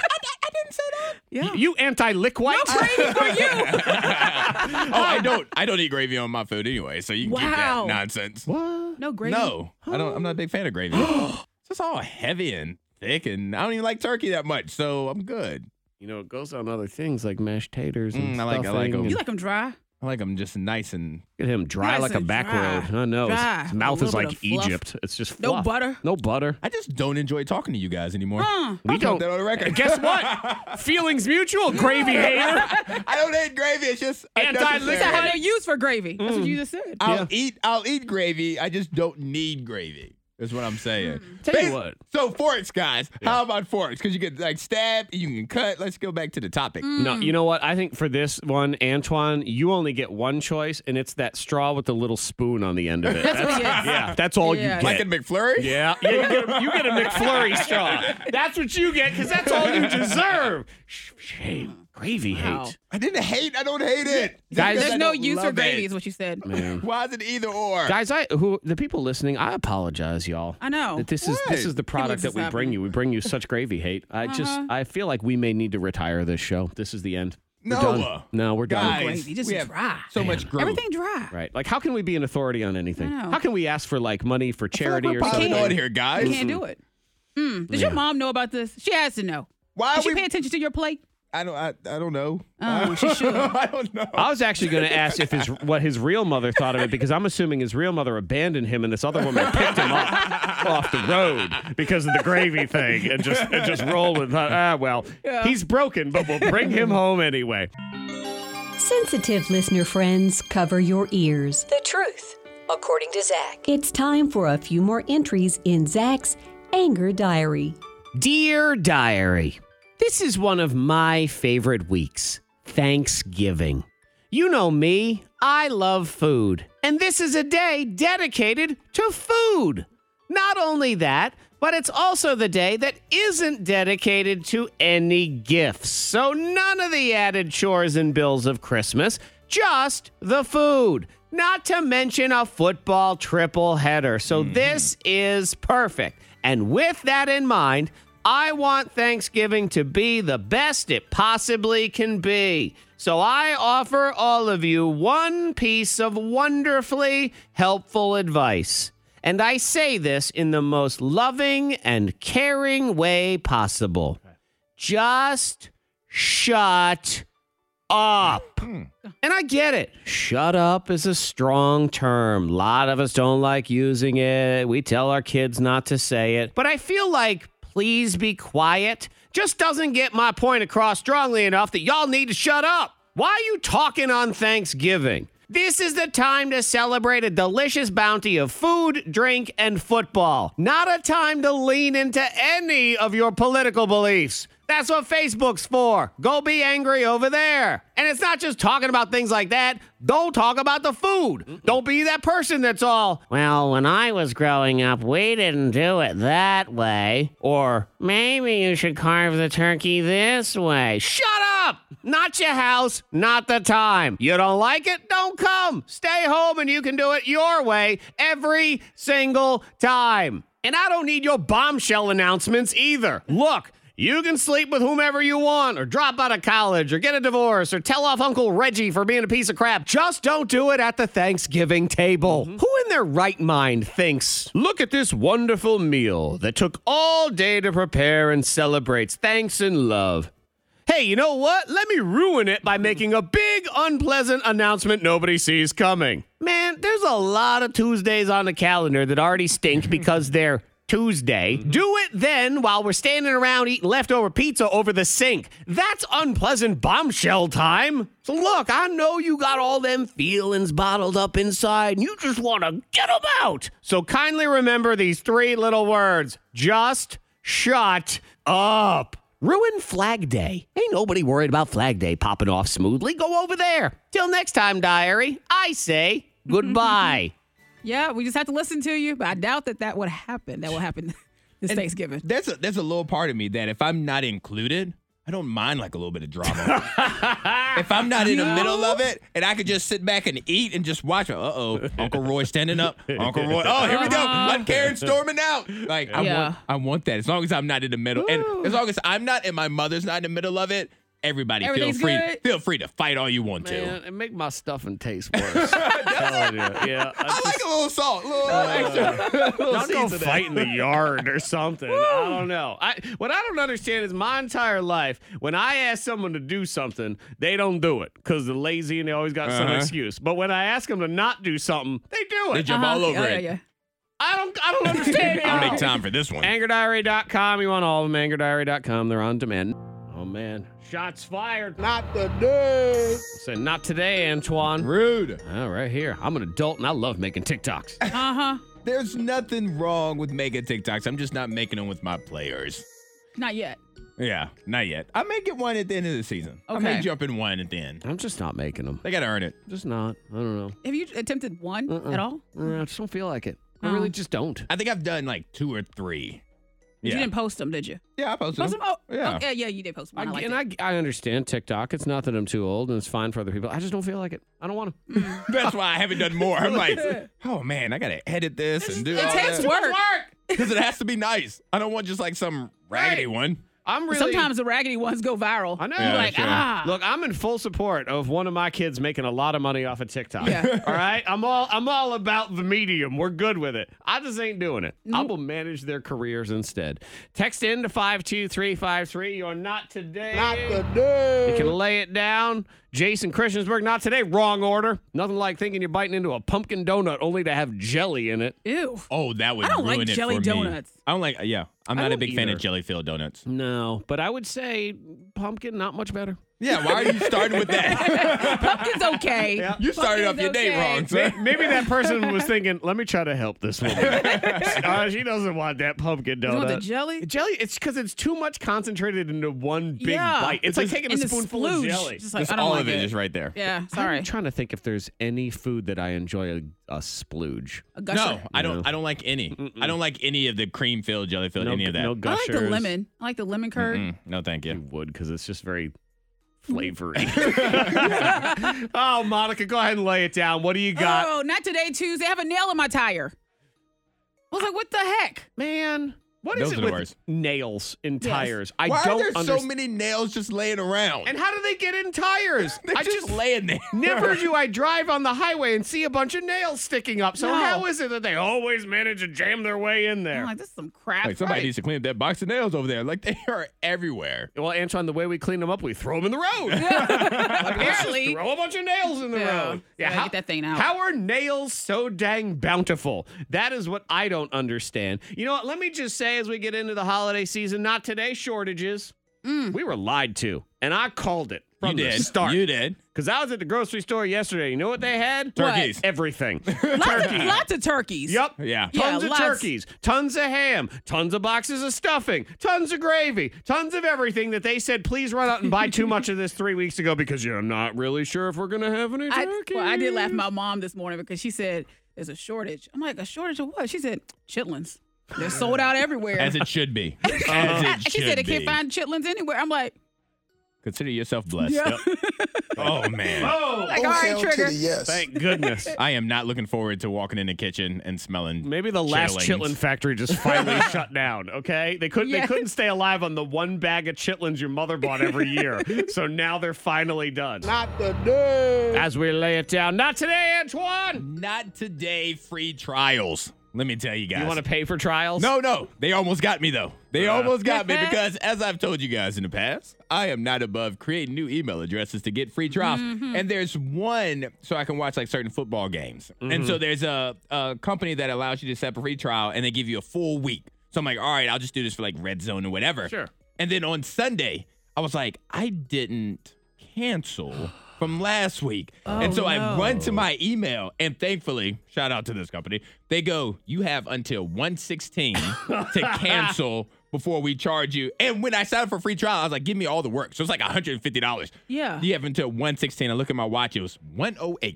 I didn't say that. Yeah. You anti-liquid. No gravy for you. Oh, I don't. I don't eat gravy on my food anyway, so you can keep Wow. that nonsense. What? No gravy. No, I don't. I'm not a big fan of gravy. It's just all heavy and thick, and I don't even like turkey that much, so I'm good. You know, it goes on other things like mashed taters and Mm, I like- I like stuffing 'em. and- You like them dry? I like them just nice and. Look at him, dry Nice like a and back dry. road. I know. His, Dry. his mouth A is little like bit of fluff. Egypt. It's just No fluff. butter? No butter. I just don't enjoy talking to you guys anymore. Huh. We I'll don't. put that on the record. Guess what? Feelings mutual, gravy hater. I don't hate gravy. It's just Anti-liquid. It's a unnecessary. have no use for gravy. That's what you just said. I'll Yeah. eat. I'll eat gravy. I just don't need gravy. That's what I'm saying. Tell you what. So forks, guys. How about forks? Because you can like stab, you can cut. Let's go back to the topic. No, you know what? I think for this one, Antoine, you only get one choice, and it's that straw with the little spoon on the end of it. That's what he gets. Yeah, that's all Yeah. you get. Like a McFlurry? Yeah, yeah, you get, a, you get a McFlurry straw. That's what you get because that's all you deserve. Shame. Gravy Wow. hate. I didn't hate. I don't hate it. Guys, There's I no don't use for love gravy, it. is what you said. Man. Why is it either or? Guys, I who the people listening, I apologize, y'all. I know. That this is What? this is the product People that we just bring happen. you. We bring you such gravy hate. I just Uh-huh. I feel like we may need to retire this show. This is the end. We're No. done. No, we're done. Guys, Gravy, just we have dry. so much growth. Everything dry. Right. Like, how can we be an authority on anything? I know. How can we ask for, like, money for charity We're or something? piling on here, guys. You can't do it. Mm. Does your mom know about this? She has to know. Why Does are she we? pay attention to your plate? I don't. I, I don't know. Oh, she should. I don't know. I was actually going to ask if his what his real mother thought of it, because I'm assuming his real mother abandoned him and this other woman picked him up off the road because of the gravy thing and just and just rolled with ah well Yeah. he's broken, but we'll bring him home anyway. Sensitive listener friends, cover your ears. The truth, according to Zach. It's time for a few more entries in Zach's Anger Diary. Dear Diary, this is one of my favorite weeks, Thanksgiving. You know me, I love food, and this is a day dedicated to food. Not only that, but it's also the day that isn't dedicated to any gifts. So none of the added chores and bills of Christmas, just the food. Not to mention a football triple header. So this is perfect. And with that in mind, I want Thanksgiving to be the best it possibly can be. So I offer all of you one piece of wonderfully helpful advice. And I say this in the most loving and caring way possible. Just shut up. And I get it. Shut up is a strong term. A lot of us don't like using it. We tell our kids not to say it. But I feel like please be quiet just doesn't get my point across strongly enough that y'all need to shut up. Why are you talking on Thanksgiving? This is the time to celebrate a delicious bounty of food, drink, and football. Not a time to lean into any of your political beliefs. That's what Facebook's for. Go be angry over there. And it's not just talking about things like that. Don't talk about the food. Don't be that person that's all, well, when I was growing up, we didn't do it that way. Or maybe you should carve the turkey this way. Shut up! Not your house, not the time. You don't like it? Don't come. Stay home and you can do it your way every single time. And I don't need your bombshell announcements either. Look, you can sleep with whomever you want, or drop out of college, or get a divorce, or tell off Uncle Reggie for being a piece of crap. Just don't do it at the Thanksgiving table. Who in their right mind thinks, look at this wonderful meal that took all day to prepare and celebrates thanks and love? Hey, you know what? Let me ruin it by making a big, unpleasant announcement nobody sees coming. Man, there's a lot of Tuesdays on the calendar that already stink because they're Tuesday. Do it then while we're standing around eating leftover pizza over the sink. That's unpleasant bombshell time. So look, I know you got all them feelings bottled up inside and you just want to get them out. So kindly remember these three little words. Just shut up. Ruin Flag Day. Ain't nobody worried about Flag Day popping off smoothly. Go over there. Till next time, diary, I say goodbye. Yeah, we just have to listen to you, but I doubt that that would happen. That will happen this And Thanksgiving. There's a, there's a little part of me that if I'm not included, I don't mind like a little bit of drama. If I'm not in the middle of it and I could just sit back and eat and just watch, uh-oh, Uncle Roy standing up. Uncle Roy, oh, here we go. I'm Karen storming out. Like, I, Yeah. want, I want that as long as I'm not in the middle. And as long as I'm not and my mother's not in the middle of it, everybody feel Everything's free good? feel free to fight all you want Man, to. it make my stuffing taste worse. Telling you. Yeah, I I like a little salt, a little extra. Don't go fight in the yard or something. I don't know. I what I don't understand is my entire life, when I ask someone to do something, they don't do it because they're lazy and they always got some Uh-huh. excuse. But when I ask them to not do something, they do it. They jump all over Uh-huh. yeah, it. Yeah, yeah. I don't I don't understand it. I'll make time for this one. anger diary dot com. You want all of them, anger diary dot com. They're on demand. Oh, man. Shots fired. Not today. Said, not today, Antoine. Rude. Oh, right here. I'm an adult and I love making TikToks. Uh-huh. There's nothing wrong with making TikToks. I'm just not making them with my players. Not yet. Yeah, not yet. I may get one at the end of the season. I may Okay. jump in one at the end. I'm just not making them. They got to earn it. Just not. I don't know. Have you attempted one Uh-uh. at all? Uh, I just don't feel like it. I Oh. really just don't. I think I've done like two or three. You Yeah. didn't post them, did you? Yeah, I posted Post them. them? Oh, Yeah. okay, yeah, you did post them. I, I, liked and it. I, I understand TikTok. It's not that I'm too old and it's fine for other people. I just don't feel like it. I don't want to. That's why I haven't done more. I'm like, oh man, I got to edit this and do it all takes that. work. Because it has to be nice. I don't want just like some raggedy one. I'm really. Sometimes the raggedy ones go viral. I know. Yeah, You're like, sure. ah. Look, I'm in full support of one of my kids making a lot of money off of TikTok. Yeah. All right, I'm all I'm all about the medium. We're good with it. I just ain't doing it. I will manage their careers instead. Text in to five two three five three. You're not today. Not today. You can lay it down. Jason Christiansburg, not today. Wrong order. Nothing like thinking you're biting into a pumpkin donut only to have jelly in it. Ew. Oh, that would I don't ruin like it jelly for me. donuts. I don't like. Yeah, I'm I not a don't big fan either. of jelly-filled donuts. No, but I would say pumpkin, not much better. Yeah, why are you starting with that? Pumpkin's okay. You started off Pumpkin's your day okay. wrong, sir. Maybe that person was thinking, let me try to help this woman. uh, she doesn't want that pumpkin You donut. want the jelly? Jelly, it's because it's too much concentrated into one big Yeah. bite. It's, It's like just- taking a And the spoonful of splooge. jelly. Just like, Just I don't all like of it, it. just right there. Yeah, sorry. I'm trying to think if there's any food that I enjoy a, a splooge. A gusher. No, I don't. No. I don't like any. I don't like any of the cream-filled, jelly-filled, No, any of that. no I like gushers. the lemon. I like the lemon curd. Mm, no, thank You you. would because it's just very flavory. Oh, Monica, go ahead and lay it down. What do you got? Oh, not today, Tuesday. I have a nail in my tire. I was like, what the heck? Man, what is Those it are the with worst. nails in Yes. tires? I Why don't are there understand. so many nails just laying around? And how do they get in tires? They're I just, just laying there. never do I drive on the highway and see a bunch of nails sticking up. So No. how is it that they always manage to jam their way in there? I'm like, this is some crap. Like somebody Right. needs to clean up that box of nails over there. Like they are everywhere. Well, Antoine, the way we clean them up, we throw them in the road. Like, let's just Apparently. throw a bunch of nails in the Yeah. road. Gotta get that thing out. How are nails so dang bountiful? That is what I don't understand. You know what? Let me just say as we get into the holiday season, not today shortages. We were lied to, and I called it from you the did. start. You did. Because I was at the grocery store yesterday. You know what they had? Turkeys. Everything. Lots, Turkey. Of, lots of turkeys. Yep. Yeah. Yeah, Tons of lots. turkeys, tons of ham, tons of boxes of stuffing, tons of gravy, tons of everything that they said, please run out and buy too much of this three weeks ago because you're not really sure if we're going to have any I, turkey. well, I did laugh at my mom this morning because she said there's a shortage. I'm like, a shortage of what? She said, chitlins. They're sold out everywhere. As it should be. As it she should said they be. can't find chitlins anywhere. I'm like, Consider yourself blessed. Yeah. Oh man. Oh, like all right, Trigger. yes. thank goodness. I am not looking forward to walking in the kitchen and smelling. Maybe the last chitterlings. chitlin factory just finally shut down. Okay, they couldn't. Yes. They couldn't stay alive on the one bag of chitlins your mother bought every year. So now they're finally done. Not today. As we lay it down, not today, Antoine. Not today. Free trials. Let me tell you guys. You want to pay for trials? No, no. They almost got me, though. They Uh. almost got me because, as I've told you guys in the past, I am not above creating new email addresses to get free trials. And there's one so I can watch like certain football games. And so there's a, a company that allows you to set up a free trial and they give you a full week. So I'm like, all right, I'll just do this for like Red Zone or whatever. Sure. And then on Sunday, I was like, I didn't cancel from last week. and so I run to my email, and thankfully, shout out to this company, they go, you have until one sixteen to cancel before we charge you. And when I signed up for free trial, I was like, give me all the work. So it's like one hundred fifty dollars. Yeah. You have until one sixteen. I look at my watch, it was one oh eight.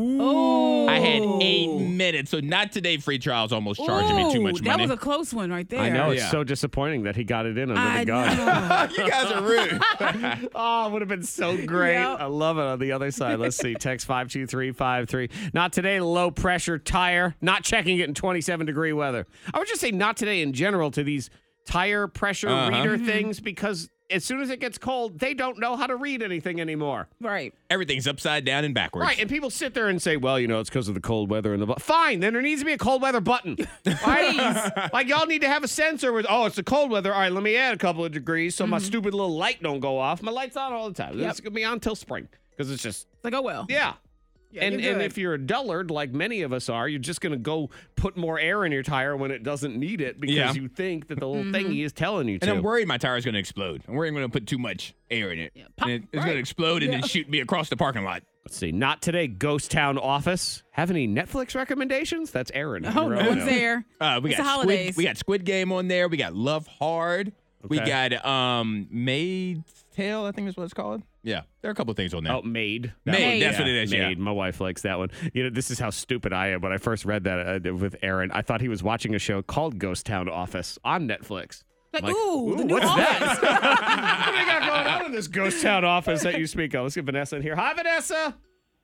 Oh. I had eight minutes. So not today, free trials almost charging me too much Ooh, money. That was a close one right there. I know it's Yeah. so disappointing that he got it in under I the gun. know. You guys are rude. Oh, it would have been so great. Yep. I love it on the other side. Let's see. Text five two three five three. Not today, low pressure tire. Not checking it in twenty-seven degree weather. I would just say not today in general to these tire pressure Uh-huh. reader Mm-hmm. things because as soon as it gets cold, they don't know how to read anything anymore. Right. Everything's upside down and backwards. Right, and people sit there and say, well, you know, it's because of the cold weather and the bu-. Fine, then there needs to be a cold weather button. Right? Like, y'all need to have a sensor with, oh, it's the cold weather. All right, let me add a couple of degrees so my stupid little light don't go off. My light's on all the time. Yep. It's going to be on till spring because it's just, It's like, oh, well. yeah. Yeah, and you're and good. if you're a dullard like many of us are, you're just going to go put more air in your tire when it doesn't need it because Yeah. you think that the little Mm-hmm. thingy is telling you to. And I'm worried my tire is going to explode. I'm worried I'm going to put too much air in it. pop, and it- it's right. going to explode and then shoot me across the parking lot. Let's see. Not today, Ghost Town Office. Have any Netflix recommendations? That's Aaron. Oh, no one's there. Uh, we It's the got holidays. Squid, we got Squid Game on there. We got Love Hard. We Okay. got um Maid's Tale, I think is what it's called. Yeah, there are a couple of things on there. Oh, Maid. That Maid, one. that's what it is, yeah. Maid. My wife likes that one. You know, this is how stupid I am. When I first read that uh, with Aaron, I thought he was watching a show called Ghost Town Office on Netflix. Like, I'm ooh, the new what's office. that? What do they got going on in this Ghost Town Office that you speak of? Let's get Vanessa in here. Hi, Vanessa.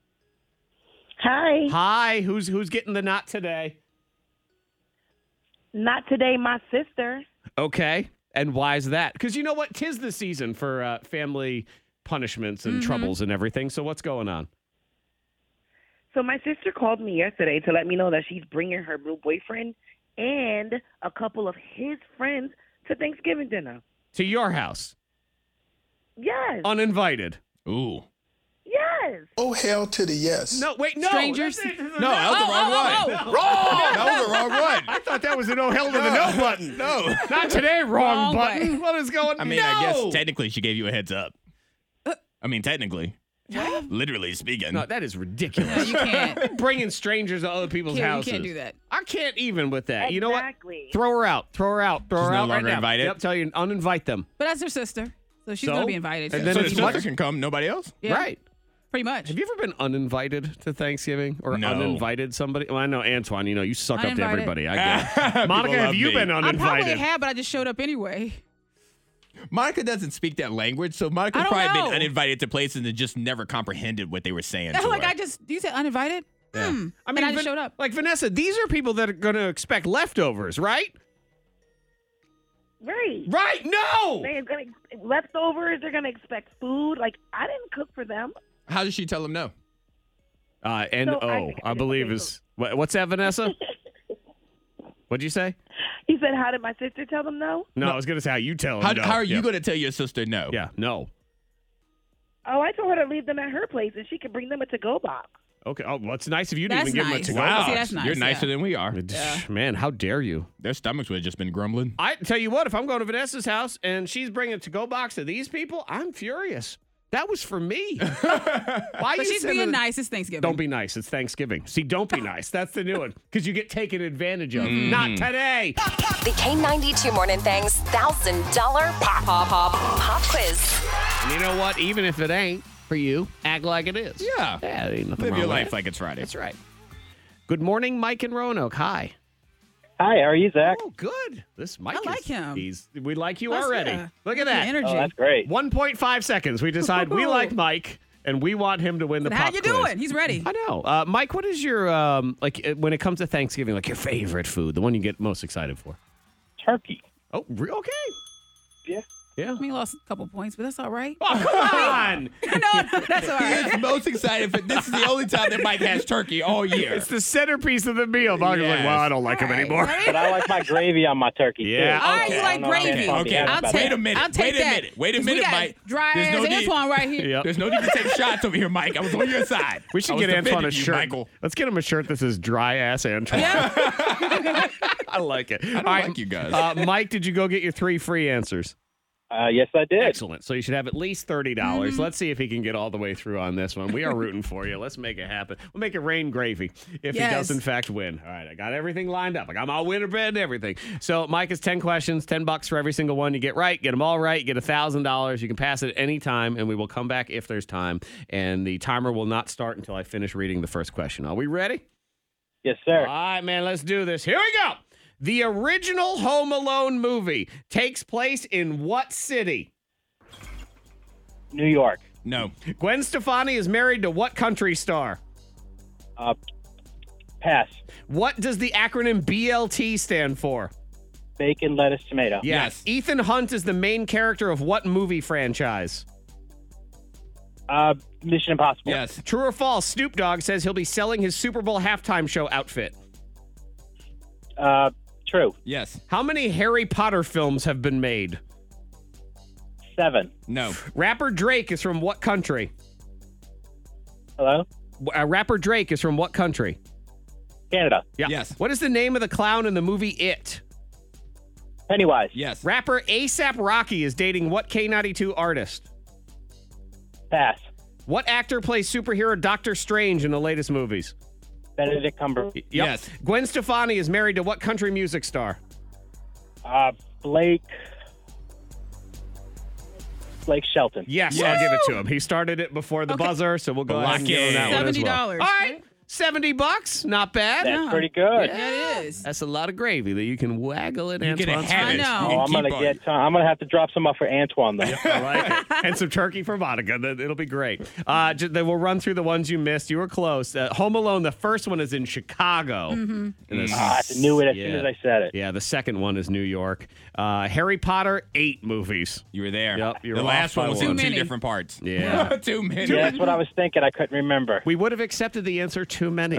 Hi. Hi. Who's who's getting the knot today? Not today, my sister. Okay. And why is that? Because you know what? Tis the season for uh, family punishments and Mhm. troubles and everything. So what's going on? So my sister called me yesterday to let me know that she's bringing her new boyfriend and a couple of his friends to Thanksgiving dinner. To your house. Yes. Uninvited. Ooh. Yes. Oh, hell to the yes. No, wait, no. Strangers? That's- No, that was the wrong one. Wrong! That was the wrong one. I thought that was an oh hell to the no button. No. Not today, wrong, Wrong button. way. What is going on? I mean, no. I guess technically she gave you a heads up. I mean, technically. What? Literally speaking. No, that is ridiculous. You can't. Bringing strangers to other people's Can't- you houses. can't do that. I can't even with that. You know what? Exactly. Throw her out. Throw her out. Throw She's her no out longer right now. invited? Yep, tell you, uninvite them. But that's her sister, so she's So? gonna be invited. And too. then so the it's sister what? can come, nobody else? Yeah, Right. pretty much. Have you ever been uninvited to Thanksgiving or No. uninvited somebody? Well, I know, Antoine, you know, you suck up to Uninvited. everybody. I get it. People Monica, have love you me. been I probably uninvited? have, but I just showed up anyway. Monica doesn't speak that language, so Monica's I don't probably know. been uninvited to places and just never comprehended what they were saying. to like her. I just, you said uninvited? Yeah. Hmm. I mean, and I just Van- showed up. Like Vanessa, these are people that are going to expect leftovers, right? Right. Right? No. They're gonna leftovers. They're gonna expect food. Like I didn't cook for them. How does she tell them no? Uh, N O, So I- I believe is what, what's that, Vanessa? What'd you say? He said, "How did my sister tell them no?" No, I was going to say how you tell them. How, no. how are you Yeah. going to tell your sister no? Yeah, no. Oh, I told her to leave them at her place, and she could bring them a to-go box. Okay. Oh, well, it's nice of you to That's even give them a nice. to-go Wow. box. See, that's nice, You're nicer yeah. than we are. Man, how dare you? Their stomachs would have just been grumbling. I tell you what, if I'm going to Vanessa's house and she's bringing a to-go box to these people, I'm furious. That was for me. Why But you she's sending- being nice. It's Thanksgiving. Don't be nice. It's Thanksgiving. See, don't be nice. That's the new one. Because you get taken advantage of. Mm-hmm. Not today. The K ninety-two Morning Thang's one thousand dollars pop, pop, pop, pop quiz. And you know what? Even if it ain't for you, act like it is. Yeah. Yeah, there ain't nothing Live wrong your with life it. like it's Friday. That's right. Good morning, Mike and Roanoke. Hi. Hi, how are you, Zach? Oh, good. This Mike I like is, him. He's, we like you That's, already. uh, Look at the that. energy. Oh, that's great. one point five seconds. We decide we like Mike, and we want him to win the But pop how you quiz. doing? He's ready. I know. Uh, Mike, what is your, um, like, uh, when it comes to Thanksgiving, like your favorite food, the one you get most excited for? Turkey. Oh, re- okay. Yeah. Yeah. I mean, he lost a couple points, but that's all right. Oh, come on. no, no, that's all He right. is most excited for this is the only time that Mike has turkey all year. It's the centerpiece of the meal. Mike is like, Yes. well, I don't like him All right. anymore. But I like my gravy on my turkey, Yeah. too. All right, Okay. you I like don't know how gravy. many times Okay. he has I'll about take, Wait a minute. I'll take Wait a that. minute. Wait a 'Cause we minute, got Mike. Dry There's ass no need- Antoine right here. Yep. There's no need to take shots over here, Mike. I was on your side. We should I was get Antoine a defending you, shirt. Michael. Let's get him a shirt that says dry ass Antoine. Yeah. I like it. I don't like you guys. Uh, Mike, did you go get your three free answers? Uh, yes, I did. Excellent. So you should have at least thirty dollars. Mm-hmm. Let's see if he can get all the way through on this one. We are rooting for you. Let's make it happen. We'll make it rain gravy if he Yes. does, in fact, win. All right. I got everything lined up. I got my winner bed and everything. So, Mike, is ten questions, ten bucks for every single one you get right. Get them all right. Get one thousand dollars. You can pass it any time, and we will come back if there's time. And the timer will not start until I finish reading the first question. Are we ready? Yes, sir. All right, man, let's do this. Here we go. The original Home Alone movie takes place in what city? New York. No. Gwen Stefani is married to what country star? Uh, pass. What does the acronym B L T stand for? Bacon, lettuce, tomato. Yes. Ethan Hunt is the main character of what movie franchise? Uh, Mission Impossible. Yes. True or false, Snoop Dogg says he'll be selling his Super Bowl halftime show outfit. Uh, true. Yes. How many Harry Potter films have been made? Seven. No. Rapper Drake is from what country? Hello? Uh, rapper Drake is from what country? Canada. Yeah. Yes. What is the name of the clown in the movie It? Pennywise. Yes. Rapper ASAP Rocky is dating what K ninety-two artist? Pass. What actor plays superhero Doctor Strange in the latest movies? Benedict Cumberbatch. Yep. Yes. Gwen Stefani is married to what country music star? Uh, Blake. Blake Shelton. Yes, I'll give it to him. He started it before the Okay. buzzer, so we'll go Lock ahead and give him that one as Seventy well. dollars. All right, seventy bucks, not bad. That's pretty good. Yeah, it is. That's a lot of gravy that you can waggle in You can Antoine's have I it. know. You Oh, can I'm gonna keep on. get. Uh, I'm gonna have to drop some off for Antoine though. I like it. And some turkey for Monica. That- It'll be great. Uh, ju- then we'll run through the ones you missed. You were close. Uh, Home Alone, the first one is in Chicago. Mm-hmm. And the- Ah, I knew it as Yeah. soon as I said it. Yeah, the second one is New York. Uh, Harry Potter, eight movies. You were there. Yep, you the were last off by one was one. in Too two many. different parts. Yeah. Too many. Yeah, that's what I was thinking. I couldn't remember. We would have accepted the answer too many.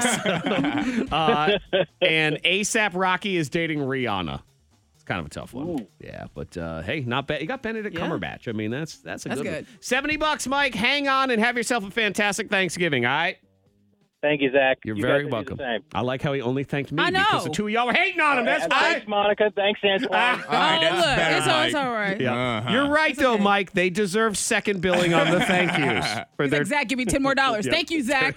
uh, and ASAP Rocky is dating Rihanna. It's kind of a tough one. Ooh. Yeah, but uh, hey, not bad. You got Benedict Yeah. Cumberbatch. I mean, that's that's a That's good, good. one. seventy bucks, Mike. Hang on and have yourself a fantastic Thanksgiving, all right? Thank you, Zach. You're You very guys do the welcome. same. I like how he only thanked me I know. because the two of y'all were hating on him. That's Uh, why. Thanks, Monica. Thanks, Antoine. All right, oh, that's look. better, It's, all, it's Mike. all right. Yeah. Uh-huh. You're right, though, okay. Mike. They deserve second billing on the thank yous. For He's their like, Zach, give me ten more dollars. Yep. Thank you, Zach.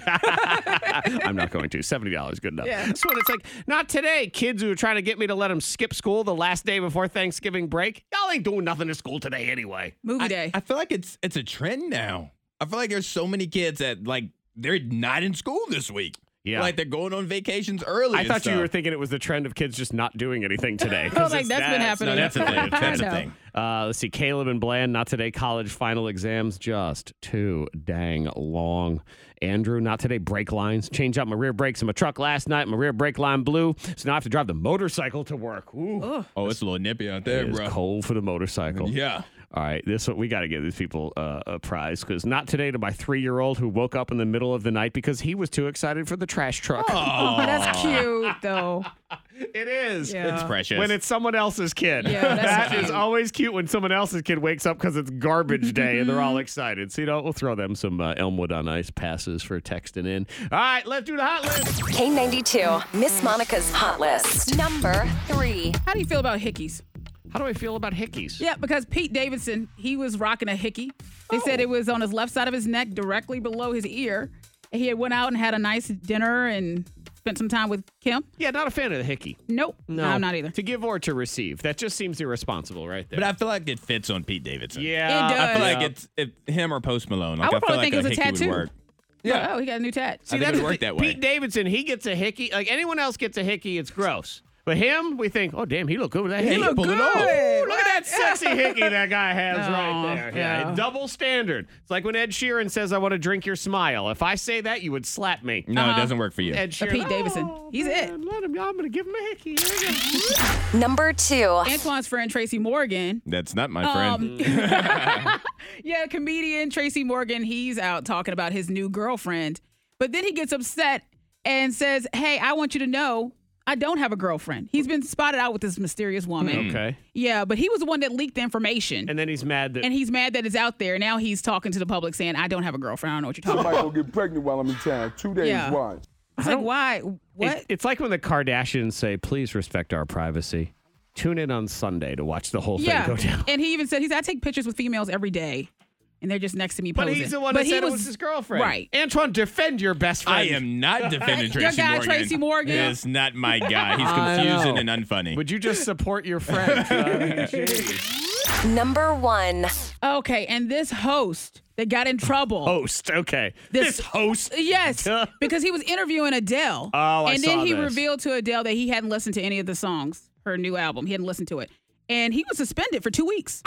I'm not going to. seventy dollars, good enough. Yeah. This one, it's like, not today. Kids who are trying to get me to let them skip school the last day before Thanksgiving break. Y'all ain't doing nothing at school today anyway. Movie I, day. I feel like it's it's a trend now. I feel like there's so many kids that like they're not in school this week. Yeah. Like they're going on vacations early. I and thought you stuff. were thinking it was the trend of kids just not doing anything today. I was like, that's been That's- happening. No, that's a thing. That's I a know. thing. Uh, let's see. Caleb and Bland, not today. College final exams, just too dang long. Andrew, not today. Brake lines. Change out my rear brakes in my truck last night. My rear brake line blew, so now I have to drive the motorcycle to work. Ooh, Oh, it's a little nippy out there, it is bro. cold for the motorcycle. Yeah. All right, this we got to give these people uh, a prize because not today to my three-year-old who woke up in the middle of the night because he was too excited for the trash truck. Oh, that's cute, though. It is. Yeah. It's precious. When it's someone else's kid. Yeah, that's That cute. is always cute when someone else's kid wakes up because it's garbage day and they're all excited. So, you know, we'll throw them some uh, Elmwood on Ice passes for texting in. All right, let's do the hot list. K ninety-two, Miss Monica's Hot List. Number three. How do you feel about hickeys? How do I feel about hickeys? Yeah, because Pete Davidson, he was rocking a hickey. They said it was on his left side of his neck, directly below his ear. And he had went out and had a nice dinner and spent some time with Kim. Yeah, not a fan of the hickey. Nope. No, I'm not either. To give or to receive. That just seems irresponsible right there. But I feel like it fits on Pete Davidson. yeah. It does. I feel like Yeah. it's it, him or Post Malone. Like, I would feel probably like think it was a hickey would tattoo. work. Yeah. Oh, he got a new tat. See, I think that's it would the work thing. that way. Pete Davidson, he gets a hickey. Like anyone else gets a hickey, it's gross. But him, we think, oh, damn, he look good with that Yeah, hickey. he pulled it good. off. Ooh, look at that sexy hickey that guy has Oh, right there. Yeah. yeah. Double standard. It's like when Ed Sheeran says, I want to drink your smile. If I say that, you would slap me. No, Uh-huh. it doesn't work for you. Ed But Sheeran. Pete Davidson, "Oh, he's man, it. Let him, I'm going to give him a hickey. Here we go. Number two. Antoine's friend, Tracy Morgan. That's not my friend. Um, yeah, comedian Tracy Morgan, he's out talking about his new girlfriend. But then he gets upset and says, hey, I want you to know I don't have a girlfriend. He's been spotted out with this mysterious woman. Okay. Yeah, but he was the one that leaked the information. And then he's mad that. And he's mad that it's out there. Now he's talking to the public saying, I don't have a girlfriend. I don't know what you're talking Somebody about. gonna get pregnant while I'm in town. Two days, Yeah. why? It's like, why? What? It- it's like when the Kardashians say, please respect our privacy. Tune in on Sunday to watch the whole thing yeah. go down. And he even said, he's I take pictures with females every day. And they're just next to me But posing. he's the one But that he said it was his girlfriend. Right. Antoine, defend your best friend. I am not defending Your Tracy guy, Morgan. Tracy Morgan. It's not my guy. He's I confusing know. and unfunny. Would you just support your friend? I mean, jeez. Number one. Okay, and this host that got in trouble. Host, okay. This- This, host. Yes, because he was interviewing Adele. Oh, I And saw then he this. revealed to Adele that he hadn't listened to any of the songs, her new album. He hadn't listened to it. And he was suspended for two weeks.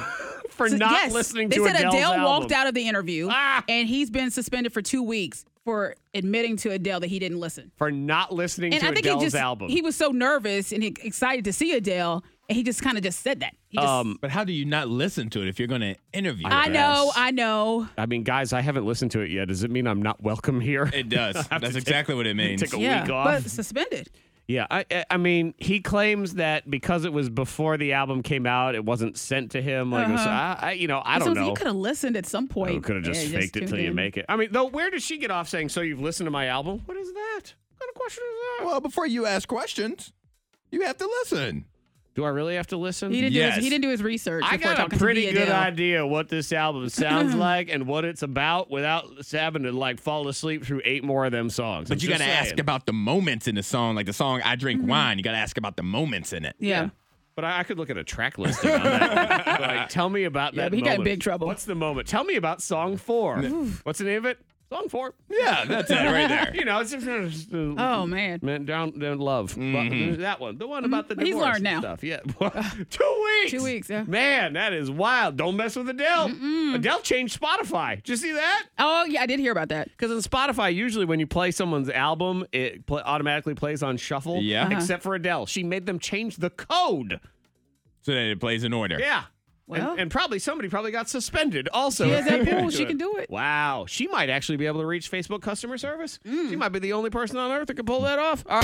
For So- not yes, listening they to said Adele's Adele album. walked out of the interview, Ah. and he's been suspended for two weeks for admitting to Adele that he didn't listen. For not listening And to I think Adele's he just album. he was so nervous and he, excited to see Adele, and he just kind of just said that. He just, um, But how do you not listen to it if you're going to interview? I her? know, I know. I mean, guys, I haven't listened to it yet. Does it mean I'm not welcome here? It does. I have to That's take- exactly what it means. take a Yeah, week off. but suspended. Yeah, I I- I mean, he claims that because it was before the album came out, it wasn't sent to him. Like, Uh-huh. so I, I, you know, I So don't know. You could have listened at some point. Could have just Yeah, faked it till tuned you in. make it. I mean, though, where does she get off saying, so you've listened to my album? What is that? What kind of question is that? Well, before you ask questions, you have to listen. Do I really have to listen? He didn't, Yes. do his, he didn't do his research. I before got a talking to pretty Via good Dale. idea what this album sounds like and what it's about without having to like fall asleep through eight more of them songs. But I'm you got to just ask saying. about the moments in the song. Like the song I Drink Wine, you got to ask about the moments in it. Yeah. But I, I could look at a track listing on that. Like, tell me about Yeah, that. but he got in moment. big trouble. What's the moment? Tell me about song four. What's the name of it? Song four. Yeah, that's it right there. You know, it's just, just uh, Oh, man. man down, down love. Mhm. That one, the one about the He's divorce learned now. stuff. Yeah, two weeks. Two weeks, yeah. Man, that is wild. Don't mess with Adele. Adele changed Spotify. Did you see that? Oh, yeah, I did hear about that. Because in Spotify, usually when you play someone's album, it pl- automatically plays on shuffle. Yeah. Uh-huh. Except for Adele, she made them change the code. So that it plays in order. Yeah. Well. and, and probably somebody probably got suspended also. She has that pull. She can do it. Wow. She might actually be able to reach Facebook customer service. Mm. She might be the only person on earth that can pull that off. All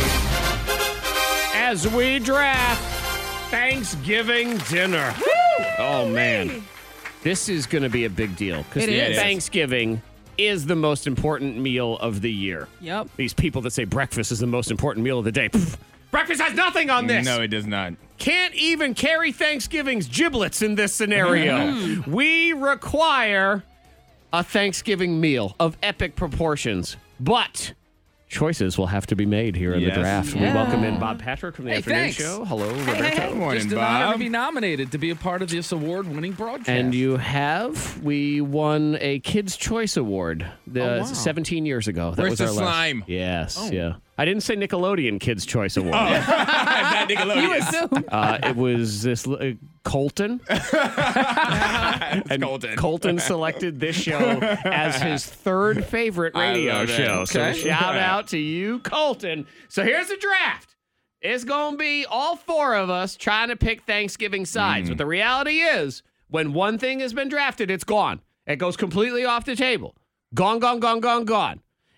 right. As we draft Thanksgiving dinner. Oh, man. This is going to be a big deal because It is. Thanksgiving is the most important meal of the year. Yep. These people that say breakfast is the most important meal of the day. Pff, breakfast has nothing on this. No, it does not. Can't even carry Thanksgiving's giblets in this scenario. We require a Thanksgiving meal of epic proportions, but choices will have to be made here in Yes. the draft. Yeah. We welcome in Bob Patrick from the Hey, afternoon thanks. show. Hello, hey, Roberto. hey. Good morning, Just an honor Bob. to be nominated to be a part of this award-winning broadcast. And you have. We won a Kids' Choice Award the Oh, wow. seventeen years ago. That Where's was the our last- slime? Yes, Oh. yeah. I didn't say Nickelodeon Kids' Choice Award. Not Nickelodeon. You assume. Uh, it was this uh, Colton. and Colton. Colton selected this show as his third favorite I radio love it. show. So Okay. shout out to you, Colton. So here's the draft. It's going to be all four of us trying to pick Thanksgiving sides. But the reality is, when one thing has been drafted, it's gone. It goes completely off the table. Gone, gone, gone, gone, gone.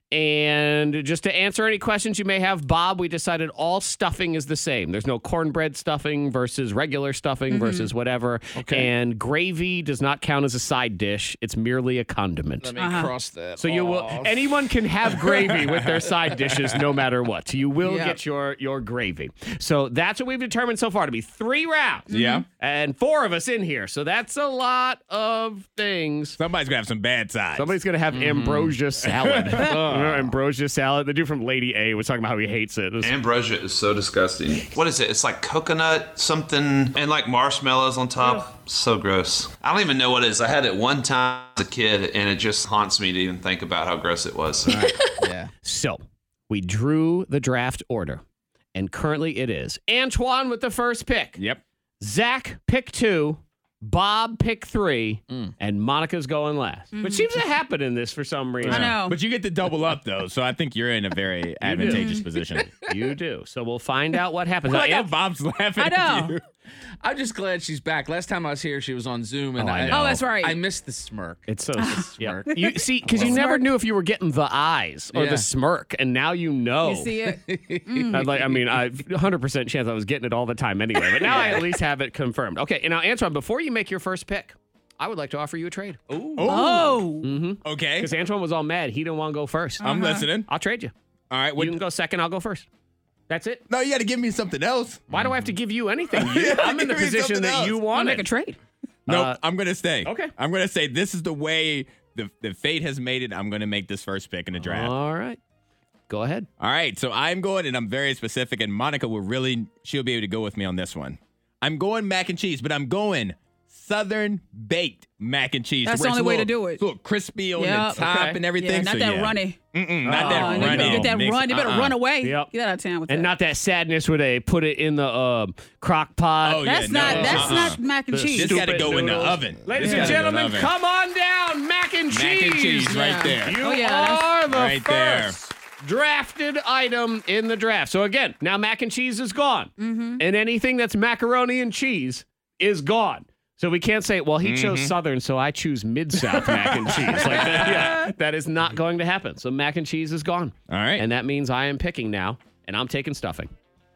And just to answer any questions you may have, Bob, we decided all stuffing is the same. There's no cornbread stuffing versus regular stuffing versus whatever. Okay. And gravy does not count as a side dish. It's merely a condiment. Let me Uh-huh. cross that So you will off. anyone can have gravy with their side dishes no matter what. So you will Yeah. get your your gravy. So that's what we've determined so far to be three rounds. Yeah. And four of us in here. So that's a lot of things. Somebody's going to have some bad sides. Somebody's going to have ambrosia salad. Uh, ambrosia salad. The dude from Lady A was talking about how he hates it. It was- Ambrosia is so disgusting. What is it? It's like coconut something and like marshmallows on top. So gross. I don't even know what it is. I had it one time as a kid and it just haunts me to even think about how gross it was. Yeah. So we drew the draft order. And currently it is Antoine with the first pick. Yep. Zach pick two. Bob pick three, Mm. and Monica's going last. Which seems to happen in this for some reason. I know. But you get to double up, though, so I think you're in a very advantageous position. You do. So we'll find out what happens. I like Now, how Ant- Bob's laughing I at know. you. I'm just glad she's back. Last time I was here, she was on Zoom, and Oh, I I, know. Oh, that's right. I missed the smirk. It's so yeah. Smirk. You see, because you The never smirk. knew if you were getting the eyes or Yeah. the smirk, and now you know. You see it? I'd like, I mean, I one hundred percent chance I was getting it all the time anyway, but now I at least have it confirmed. Okay, and now Antoine, before you make your first pick, I would like to offer you a trade. Ooh. Oh. Mm-hmm. Okay. Because Antoine was all mad. He didn't want to go first. I'm listening. I'll trade you. All right. You What, can go second. I'll go first. That's it. no, you got to give me something else. Why do I have to give you anything? You gotta I'm in the give me position something that else. you I'll wanted. make a trade. Nope. Uh, I'm going to stay. okay. I'm going to say this is the way the, the fate has made it. I'm going to make this first pick in the draft. All right. Go ahead. All right, so I'm going, and I'm very specific, and Monica will really, she'll be able to go with me on this one. I'm going mac and cheese, but I'm going Southern baked mac and cheese. That's where the it's only a way to little- do it. It's a little crispy on Yep. the top Okay. and everything. Yeah, not so that yeah. runny. Mm-mm, not Oh, that and runny. You get that mix. run. You better Uh-uh. run away. Yep. Get out of town with And that. not that sadness where they put it in the uh, crock pot. Oh, yeah, That's no, not. That's uh-uh. not mac and The cheese. This got to Stupid go in the noodles. oven. Ladies This and gotta go in the gentlemen, oven. come on down. Mac and cheese. Mac and cheese right Yeah. there. You Oh, yeah, that's- are the Right there. first drafted item in the draft. So again, now mac and cheese is gone. Mm-hmm. And anything that's macaroni and cheese is gone. So we can't say, well, he chose Southern, so I choose Mid-South mac and cheese. Like that, yeah, that is not going to happen. So mac and cheese is gone. All right. And that means I am picking now, and I'm taking stuffing.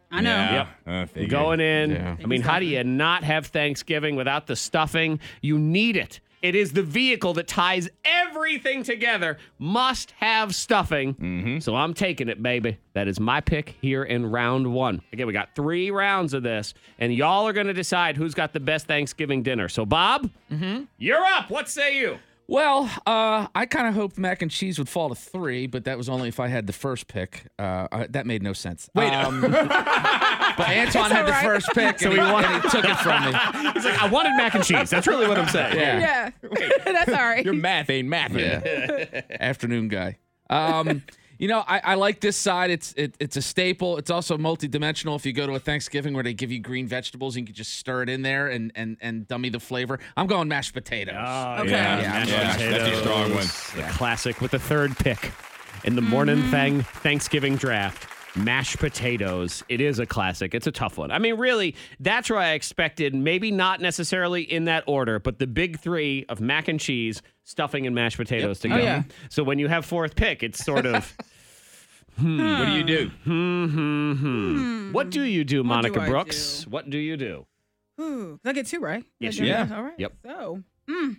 I know. Yeah, Yep. I figured. Going in. Yeah. I mean, how do you not have Thanksgiving without the stuffing? You need it. It is the vehicle that ties everything together. Must have stuffing. Mm-hmm. So I'm taking it, baby. That is my pick here in round one. Again, we got three rounds of this, and y'all are going to decide who's got the best Thanksgiving dinner. So, Bob, Mm-hmm. you're up. What say you? Well, uh, I kind of hoped mac and cheese would fall to three, but that was only if I had the first pick. Uh, I, that made no sense. Wait, um, but Antoine had the right. first pick, So and, he he, won. and he took it from me. He's like, I wanted mac and cheese. That's really what I'm saying. Yeah. Yeah. That's all right. Your math ain't math. Yeah. Afternoon guy. Um, you know, I, I like this side. It's it, it's a staple. It's also multi-dimensional. If you go to a Thanksgiving where they give you green vegetables, you can just stir it in there and and, and dummy the flavor. I'm going mashed potatoes. Oh, Okay. yeah. Yeah, Mashed yeah, potatoes. that's a strong one. The classic with the third pick in the morning Mm-hmm. thang Thanksgiving draft. Mashed potatoes. It is a classic. It's a tough one. I mean, really, that's where I expected, maybe not necessarily in that order, but the big three of mac and cheese, stuffing, and mashed potatoes to Oh, go. yeah. So when you have fourth pick, it's sort of, What do you do? hmm, hmm, hmm. What do you do, What Monica do I Brooks? do? What do you do? Ooh, I get two, right? Yes, Did I you do do. that? All right. Yep. So, mm,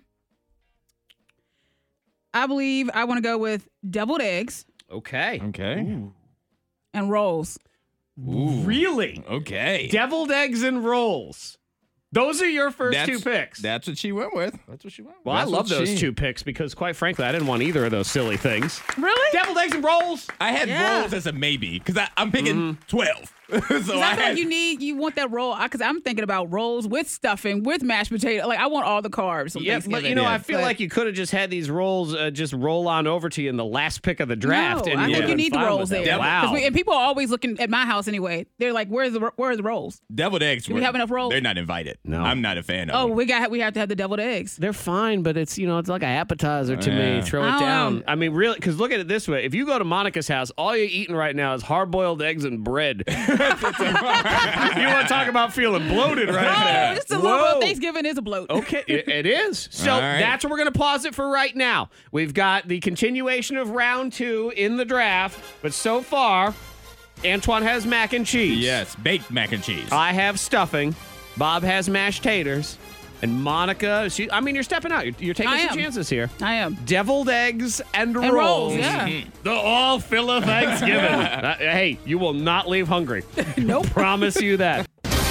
I believe I want to go with deviled eggs Okay. Okay. and rolls. Ooh. Really? Okay. Deviled eggs and rolls. Those are your first That's- two picks. That's what she went with. That's what she went. Well, I That's love what those she- two picks because, quite frankly, I didn't want either of those silly things. Really? Deviled eggs and rolls. I had Yeah. rolls as a maybe because I'm picking twelve. so I Because I feel had, like you need, you want that roll. Because I'm thinking about rolls with stuffing, with mashed potato. Like, I want all the carbs on Yeah, Thanksgiving. but you know, Yeah. I feel But- like you could have just had these rolls uh, just roll on over to you in the last pick of the draft. No, and I you think would've you been need the fine rolls with there. that. Wow. 'Cause we- and people are always looking at my house anyway. They're like, "Where's the where's the rolls?" deviled eggs. Do we were- have enough rolls? They're not invited. No. I'm not a fan of Oh, them. we got we have to have the deviled eggs. They're fine, but it's, you know, it's like an appetizer to Yeah. me. Throw I it don't down. know. I mean, really, because look at it this way. If you go to Monica's house, all you're eating right now is hard-boiled eggs and bread. You want to talk about feeling bloated right Oh, there. just a little Whoa. bit. Thanksgiving is a bloat. Okay, it, it is. So All right. that's where we're going to pause it for right now. We've got the continuation of round two in the draft, but so far, Antoine has mac and cheese. Yes, baked mac and cheese. I have stuffing. Bob has mashed taters. And Monica, she, I mean, you're stepping out. You're, you're taking I some am. chances here. I am. Deviled eggs and, And rolls, yeah. Mhm. The all fill of Thanksgiving. Uh, hey, you will not leave hungry. Nope. Promise you that.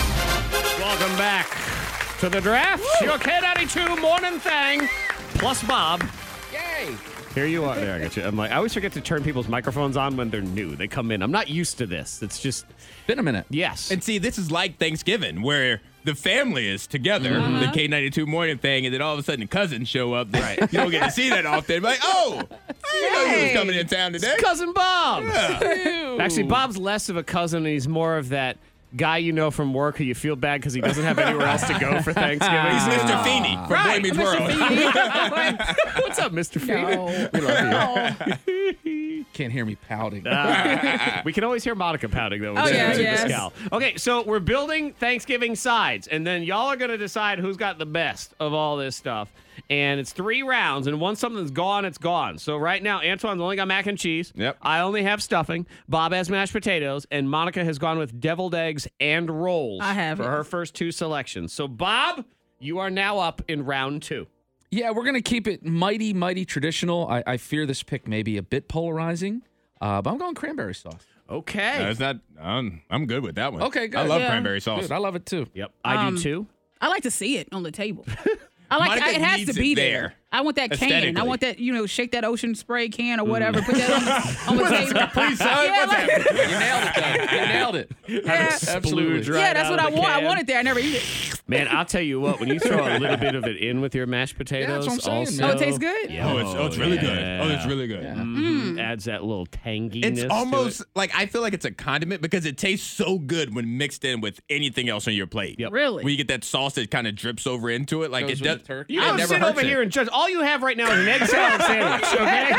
Welcome back to the draft. Your K ninety-two morning thing, plus Bob. Yay! Here you are. There, I got you. I'm like, I always forget to turn people's microphones on when they're new. They come in. I'm not used to this. It's just, Been a minute. yes. And see, this is like Thanksgiving, where the family is together, Mm-hmm. the K ninety-two morning thing, and then all of a sudden the cousins show up. Right. You don't get to see that often. Like, oh, I didn't know you was Hey. coming in town today. Cousin Bob. Yeah. Actually, Bob's less of a cousin, and he's more of that guy you know from work who you feel bad because he doesn't have anywhere else to go for Thanksgiving. He's Mister Feeney from Right, Boy Meets Mister World. Feeney. What's up, Mister Feeney? No. We love you. Can't hear me pouting. Ah. We can always hear Monica pouting, though. Oh, with yeah, the yes. scowl. Okay, so we're building Thanksgiving sides, and then y'all are going to decide who's got the best of all this stuff. And it's three rounds, and once something's gone, it's gone. So right now, Antoine's only got mac and cheese. Yep. I only have stuffing. Bob has mashed potatoes, and Monica has gone with deviled eggs and rolls I have, for yes. her first two selections. So, Bob, you are now up in round two. Yeah, we're going to keep it mighty, mighty traditional. I, I fear this pick may be a bit polarizing, uh, but I'm going cranberry sauce. Okay. No, it's not. I'm, I'm good with that one. Okay, good. I love Yeah. cranberry sauce. Good, I love it too. Yep, I Um, do too. I like to see it on the table. I like Monica it has to needs be it there. there. I want that can. I Aesthetically. want that, you know, shake that ocean spray can or whatever. Put that on the, on the table. Please, son. Yeah, What's like- that? You nailed it, though. You nailed it. Yeah. Absolutely. Splooge right Yeah, that's out what of I the want. I can. want it there. I never eat it. Man, I'll tell you what, when you throw a little bit of it in with your mashed potatoes, what I'm saying, also, man. Oh, it tastes good? Yeah. Oh, it's, oh, it's really good. yeah. Oh, it's really good. Mhm. Adds that little tanginess. It's to almost it. like I feel like it's a condiment because it tastes so good when mixed in with anything else on your plate. Yep. Really? When you get that sauce that kind of drips over into it, like Goes it with does. the turkey. You it don't never sit hurts over it. here and judge. All you have right now is an egg salad sandwich, okay?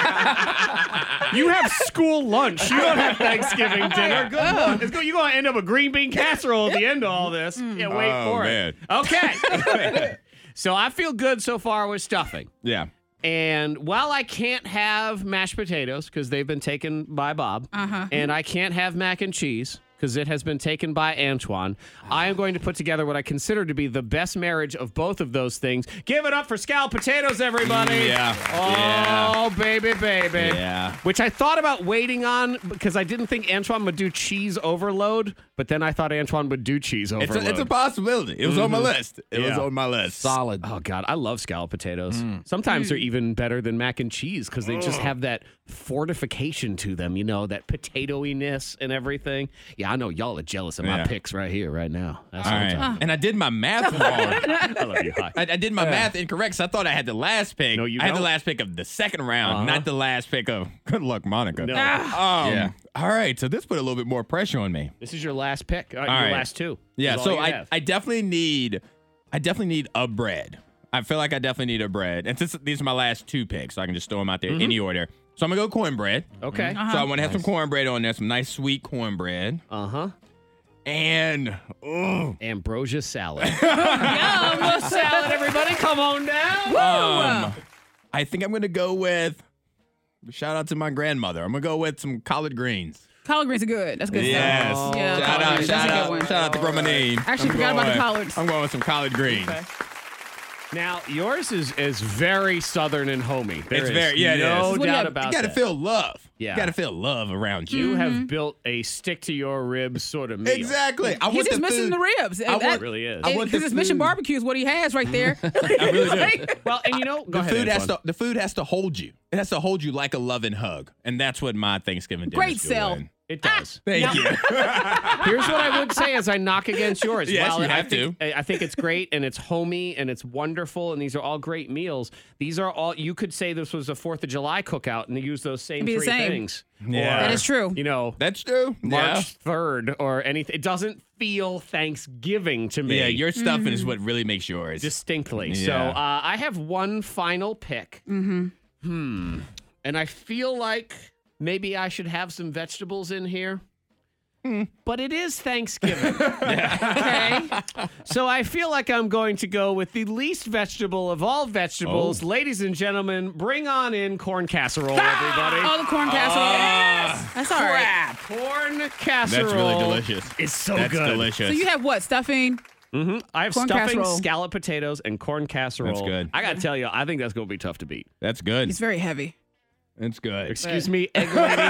You have school lunch. You don't have Thanksgiving dinner. Good luck. It's go- You're going to end up with green bean casserole at the end of all this. Yeah, wait Oh, for man. it. Okay. So I feel good so far with stuffing. Yeah. And while I can't have mashed potatoes because they've been taken by Bob, Uh-huh. and I can't have mac and cheese because it has been taken by Antoine. I am going to put together what I consider to be the best marriage of both of those things. Give it up for scalloped potatoes, everybody. Yeah. Oh, yeah. baby, baby. Yeah. Which I thought about waiting on because I didn't think Antoine would do cheese overload, but then I thought Antoine would do cheese overload. It's a, it's a possibility. It was mm-hmm. on my list. It yeah. was on my list. Solid. Oh, God. I love scalloped potatoes. Mm. Sometimes Mm. they're even better than mac and cheese because they just have that fortification to them, you know, that potatoiness and everything. Yeah, I know y'all are jealous of my Yeah. picks right here, right now. That's All what I'm right. talking And I did my math wrong. I love you. Hi. I, I did my Yeah. math incorrect, so I thought I had the last pick. No, you I had the don't. last pick of the second round, Uh-huh. not the last pick of good luck, Monica. No. Um, Yeah. All right, so this put a little bit more pressure on me. This is your last pick. Uh, your right. last two. Yeah, Is all so you I, have. I definitely need I definitely need a bread. I feel like I definitely need a bread. And since these are my last two picks, so I can just throw them out there Mm-hmm. any order. So I'm going to go cornbread. Okay. Uh-huh. So I want to have some cornbread on there, some nice sweet cornbread. Uh-huh. And, oh, Ambrosia salad. Yum, salad, everybody. Come on down. um, I think I'm going to go with, shout out to my grandmother. I'm going to go with some collard greens. Collard greens are good. That's good Yes. stuff. Yeah, Shout collard out, greens. shout That's a out, good one. shout out to Brahmanine. Actually, I'm forgot about the going- collards. I'm going with some collard greens. Okay. Now, yours is is very southern and homey. There It's is very- yeah, it no is. What do you doubt have? about You got to that. feel love. Yeah. You got to feel love around you. You have built a stick to your ribs sort of meal. Exactly. I He's want just the missing food. the ribs. I want- It really is. I want the Because it's Mission food. Barbecue is what he has right there. I really do. Well, and you know, go The ahead, food has Antoine. to the food has to hold you. It has to hold you like a loving hug, and that's what my Thanksgiving dinner Great is sell. doing. It does. Thank you. Here's what I would say as I knock against yours. Yes, While you I have think, to. I think it's great and it's homey and it's wonderful and these are all great meals. These are all, you could say this was a fourth of July cookout and use those same Be the three same. things. Yeah. That is true. You know, That's true. March third or anything. It doesn't feel Thanksgiving to me. Yeah, your stuffing is what really makes yours. distinctly. Yeah. So uh, I have one final pick. Mm-hmm. Hmm. And I feel like maybe I should have some vegetables in here. But it is Thanksgiving. Okay. So I feel like I'm going to go with the least vegetable of all vegetables. Oh. Ladies and gentlemen, bring on in corn casserole, everybody. Oh, the corn casserole. Yes. That's all right. Corn casserole. That's really delicious. It's so That's good. delicious. So you have what? Stuffing? Mm-hmm. I have Corn stuffing, casserole. scalloped potatoes, and corn casserole. That's good. I got to tell you, I think that's going to be tough to beat. That's good. It's very heavy. It's good. Excuse me, egg lady.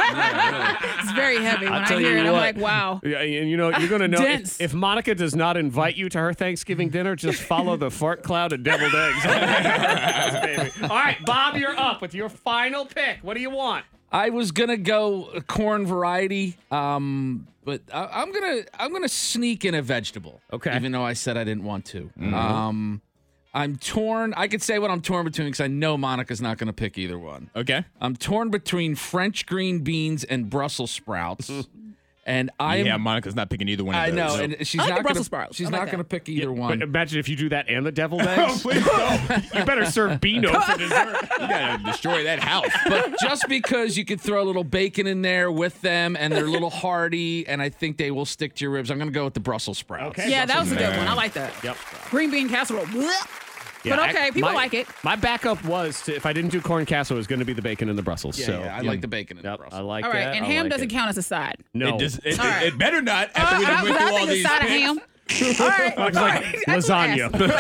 It's very heavy. When I'll I tell hear you it, I'm what. like, wow. Yeah, and you know, you're going to know if, Dense. if Monica does not invite you to her Thanksgiving dinner, just follow the fart cloud of deviled eggs. Baby. All right, Bob, you're up with your final pick. What do you want? I was gonna go a corn variety, um, but I, I'm gonna I'm gonna sneak in a vegetable. Okay. Even though I said I didn't want to. Um, I'm torn. I could say what I'm torn between because I know Monica's not gonna pick either one. Okay. I'm torn between French green beans and Brussels sprouts, and I'm. yeah, Monica's not picking either one of I those. know, and she's I like not the Brussels gonna. sprouts. She's I like not that. gonna pick either one. But imagine if you do that and the deviled eggs. You better serve Beano for dessert. You gotta destroy that house. But just because you could throw a little bacon in there with them and they're a little hearty and I think they will stick to your ribs, I'm going to go with the Brussels sprouts. Okay. Yeah, that was a good Yeah. one. I like that. Yep. Green bean casserole. Blech. Yeah, But okay, I- people my- like it. My backup was to, if I didn't do corn casserole, it was going to be the bacon and the Brussels. Yeah, so yeah, I like the bacon and Yep, the Brussels. I like All right, that. and I ham like doesn't it. count as a side. No. It, just, it, All it, right. it better not after we Uh, done I, went I through all think a these side of picks. ham. All right. Looks all like right. I just wanna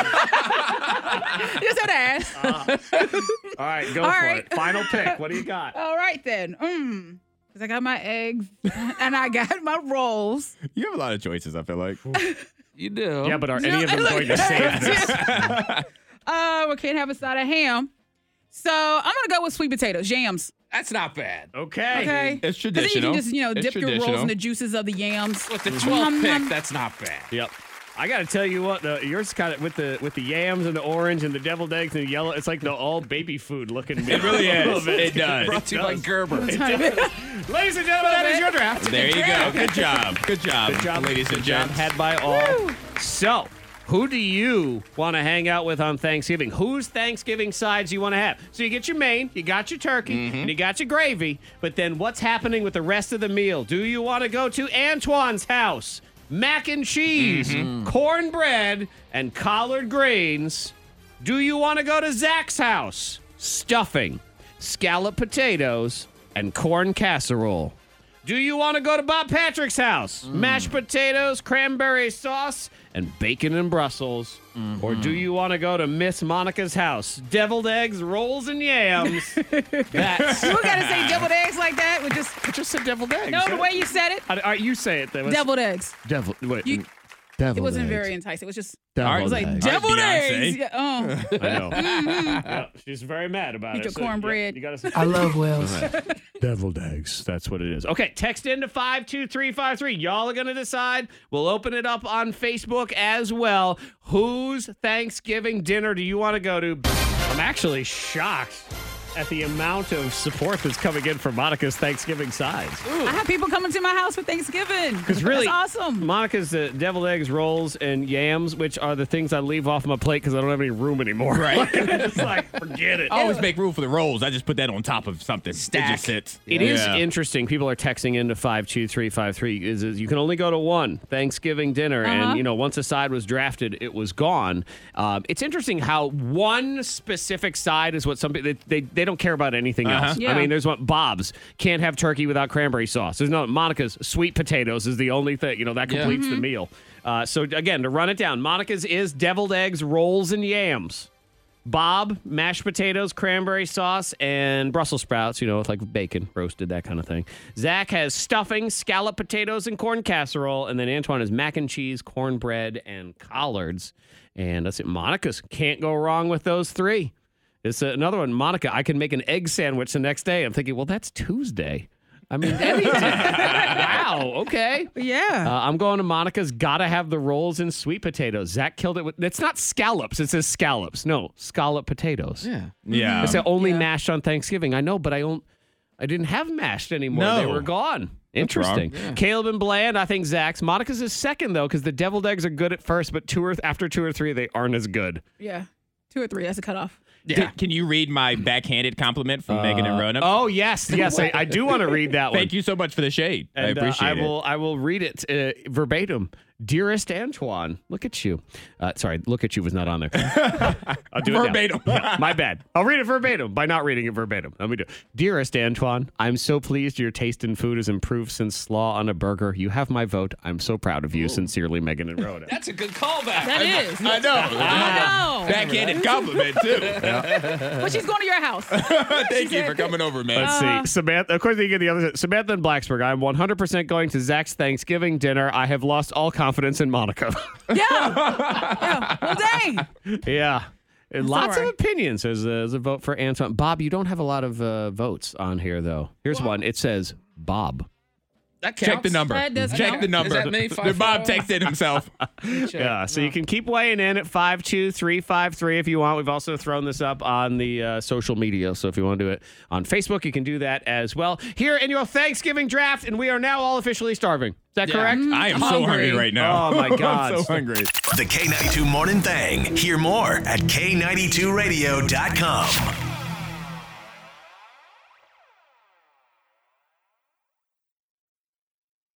lasagna. ask. Just had to ask. All right, go All for right. it. Final pick. What do you got? All right then. Mm. Cause I got my eggs and I got my rolls. You have a lot of choices, I feel like. You do. Yeah, but are No, any of them look- going to save this? Uh, we can't have a side of ham. So I'm gonna go with sweet potatoes, yams. That's not bad. Okay. Okay. It's 'Cause then you traditional. can just, you know, It's dip your rolls traditional. in the juices of the yams. With the Nom, twelfth pick, nom. that's not bad. Yep. I got to tell you what, the, yours kind of with the with the yams and the orange and the deviled eggs and the yellow. It's like the all baby food looking. It really is. It does. Brought to you by Gerber. Ladies and gentlemen, that is your draft. There you go. Good job. Good job. Good job, ladies and Good job gents. had by all. So, who do you want to hang out with on Thanksgiving? Whose Thanksgiving sides you want to have? So you get your main, you got your turkey, and you got your gravy. But then what's happening with the rest of the meal? Do you want to go to Antoine's house? Mac and cheese, cornbread, and collard greens. Do you want to go to Zach's house? Stuffing, scalloped potatoes, and corn casserole. Do you want to go to Bob Patrick's house? Mm. Mashed potatoes, cranberry sauce, and bacon and Brussels. Mm-hmm. Or do you want to go to Miss Monica's house? Deviled eggs, rolls, and yams. That's... You got to say deviled eggs like that? We just, I just said deviled eggs. No, the way you said it. All right, you say it. Then. Deviled eggs. Devil. Wait. You- Deviled It wasn't eggs. very enticing. It was just, Deviled it was like, eggs. deviled Beyonce. eggs. Yeah, oh. I know. Mhm. Yeah, she's very mad about Eat it. your So, cornbread. yeah, you gotta say- I love Wells. Deviled eggs. That's what it is. Okay, text into five two three five three. Y'all are going to decide. We'll open it up on Facebook as well. Whose Thanksgiving dinner do you want to go to? I'm actually shocked at the amount of support that's coming in for Monica's Thanksgiving sides. I have people coming to my house for Thanksgiving. Because really, That's awesome. Monica's uh, deviled eggs, rolls, and yams, which are the things I leave off my plate because I don't have any room anymore. Right. Like, I'm just like, forget it. I always make room for the rolls. I just put that on top of something. Stack. It just sits. It Yeah. is interesting. People are texting into five two three five three. Is, is you can only go to one Thanksgiving dinner, Uh-huh. and you know once a side was drafted, it was gone. Um, it's interesting how one specific side is what some people they, they, they don't care about anything Uh-huh. else. Yeah. I mean, there's what Bob's can't have turkey without cranberry sauce. There's no Monica's sweet potatoes is the only thing you know that Yeah. completes the meal. Uh, so again, to run it down, Monica's is deviled eggs, rolls, and yams. Bob, mashed potatoes, cranberry sauce, and Brussels sprouts, you know, with like bacon, roasted, that kind of thing. Zach has stuffing, scallop potatoes, and corn casserole. And then Antoine has mac and cheese, cornbread, and collards. And that's it. Monica's can't go wrong with those three. It's another one. Monica, I can make an egg sandwich the next day. I'm thinking, well, that's Tuesday. I mean, anytime. Wow, okay. Yeah. Uh, I'm going to Monica's. Gotta have the rolls and sweet potatoes. Zach killed it with. It's not scallops. It says scallops. No, scallop potatoes. Yeah. Yeah. It's only Yeah. mashed on Thanksgiving. I know, but I don't. I didn't have mashed anymore. No. They were gone. Interesting. wrong. Yeah. Caleb and Bland. I think Zach's. Monica's is second though, because the deviled eggs are good at first, but two or after two or three, they aren't as good. Yeah. Two or three. That's a cutoff. Can, can you read my backhanded compliment from Megan and Roanoke? Oh yes, yes. I, I do want to read that one. Thank you so much for the shade. I And, uh, appreciate I it. will. I will read it uh, verbatim. Dearest Antoine, look at you. Uh, sorry, look at you was not on there. I'll do it Verbatim. now. Yeah, my bad. I'll read it verbatim by not reading it verbatim. Let me do it. Dearest Antoine, I'm so pleased your taste in food has improved since slaw on a burger. You have my vote. I'm so proud of you. Sincerely, Megan and Rhoda. That's a good callback. That is. I know. I know. Backhanded compliment, too. But she's going to your house. Thank you for coming over, man. Let's see. Samantha, of course, you get the other. Samantha and Blacksburg. I'm one hundred percent going to Zach's Thanksgiving dinner. I have lost all confidence in Monica. Yeah. Yeah. Well, dang. Yeah. And lots all right. of opinions. There's a, there's a vote for Antoine. Bob, you don't have a lot of uh, votes on here, though. Here's one. It says Bob. That counts. Check the number. That does Check count. the number. Is that me? The Bob texted himself. Yeah, so you can keep weighing in at five two three five three if you want. We've also thrown this up on the uh, social media, so if you want to do it on Facebook, you can do that as well. Here in your Thanksgiving draft, and we are now all officially starving. Is that Yeah. correct? I am so Hungry. hungry right now. Oh, my God. I'm so hungry. The K ninety-two Morning Thang. Hear more at K ninety-two radio dot com.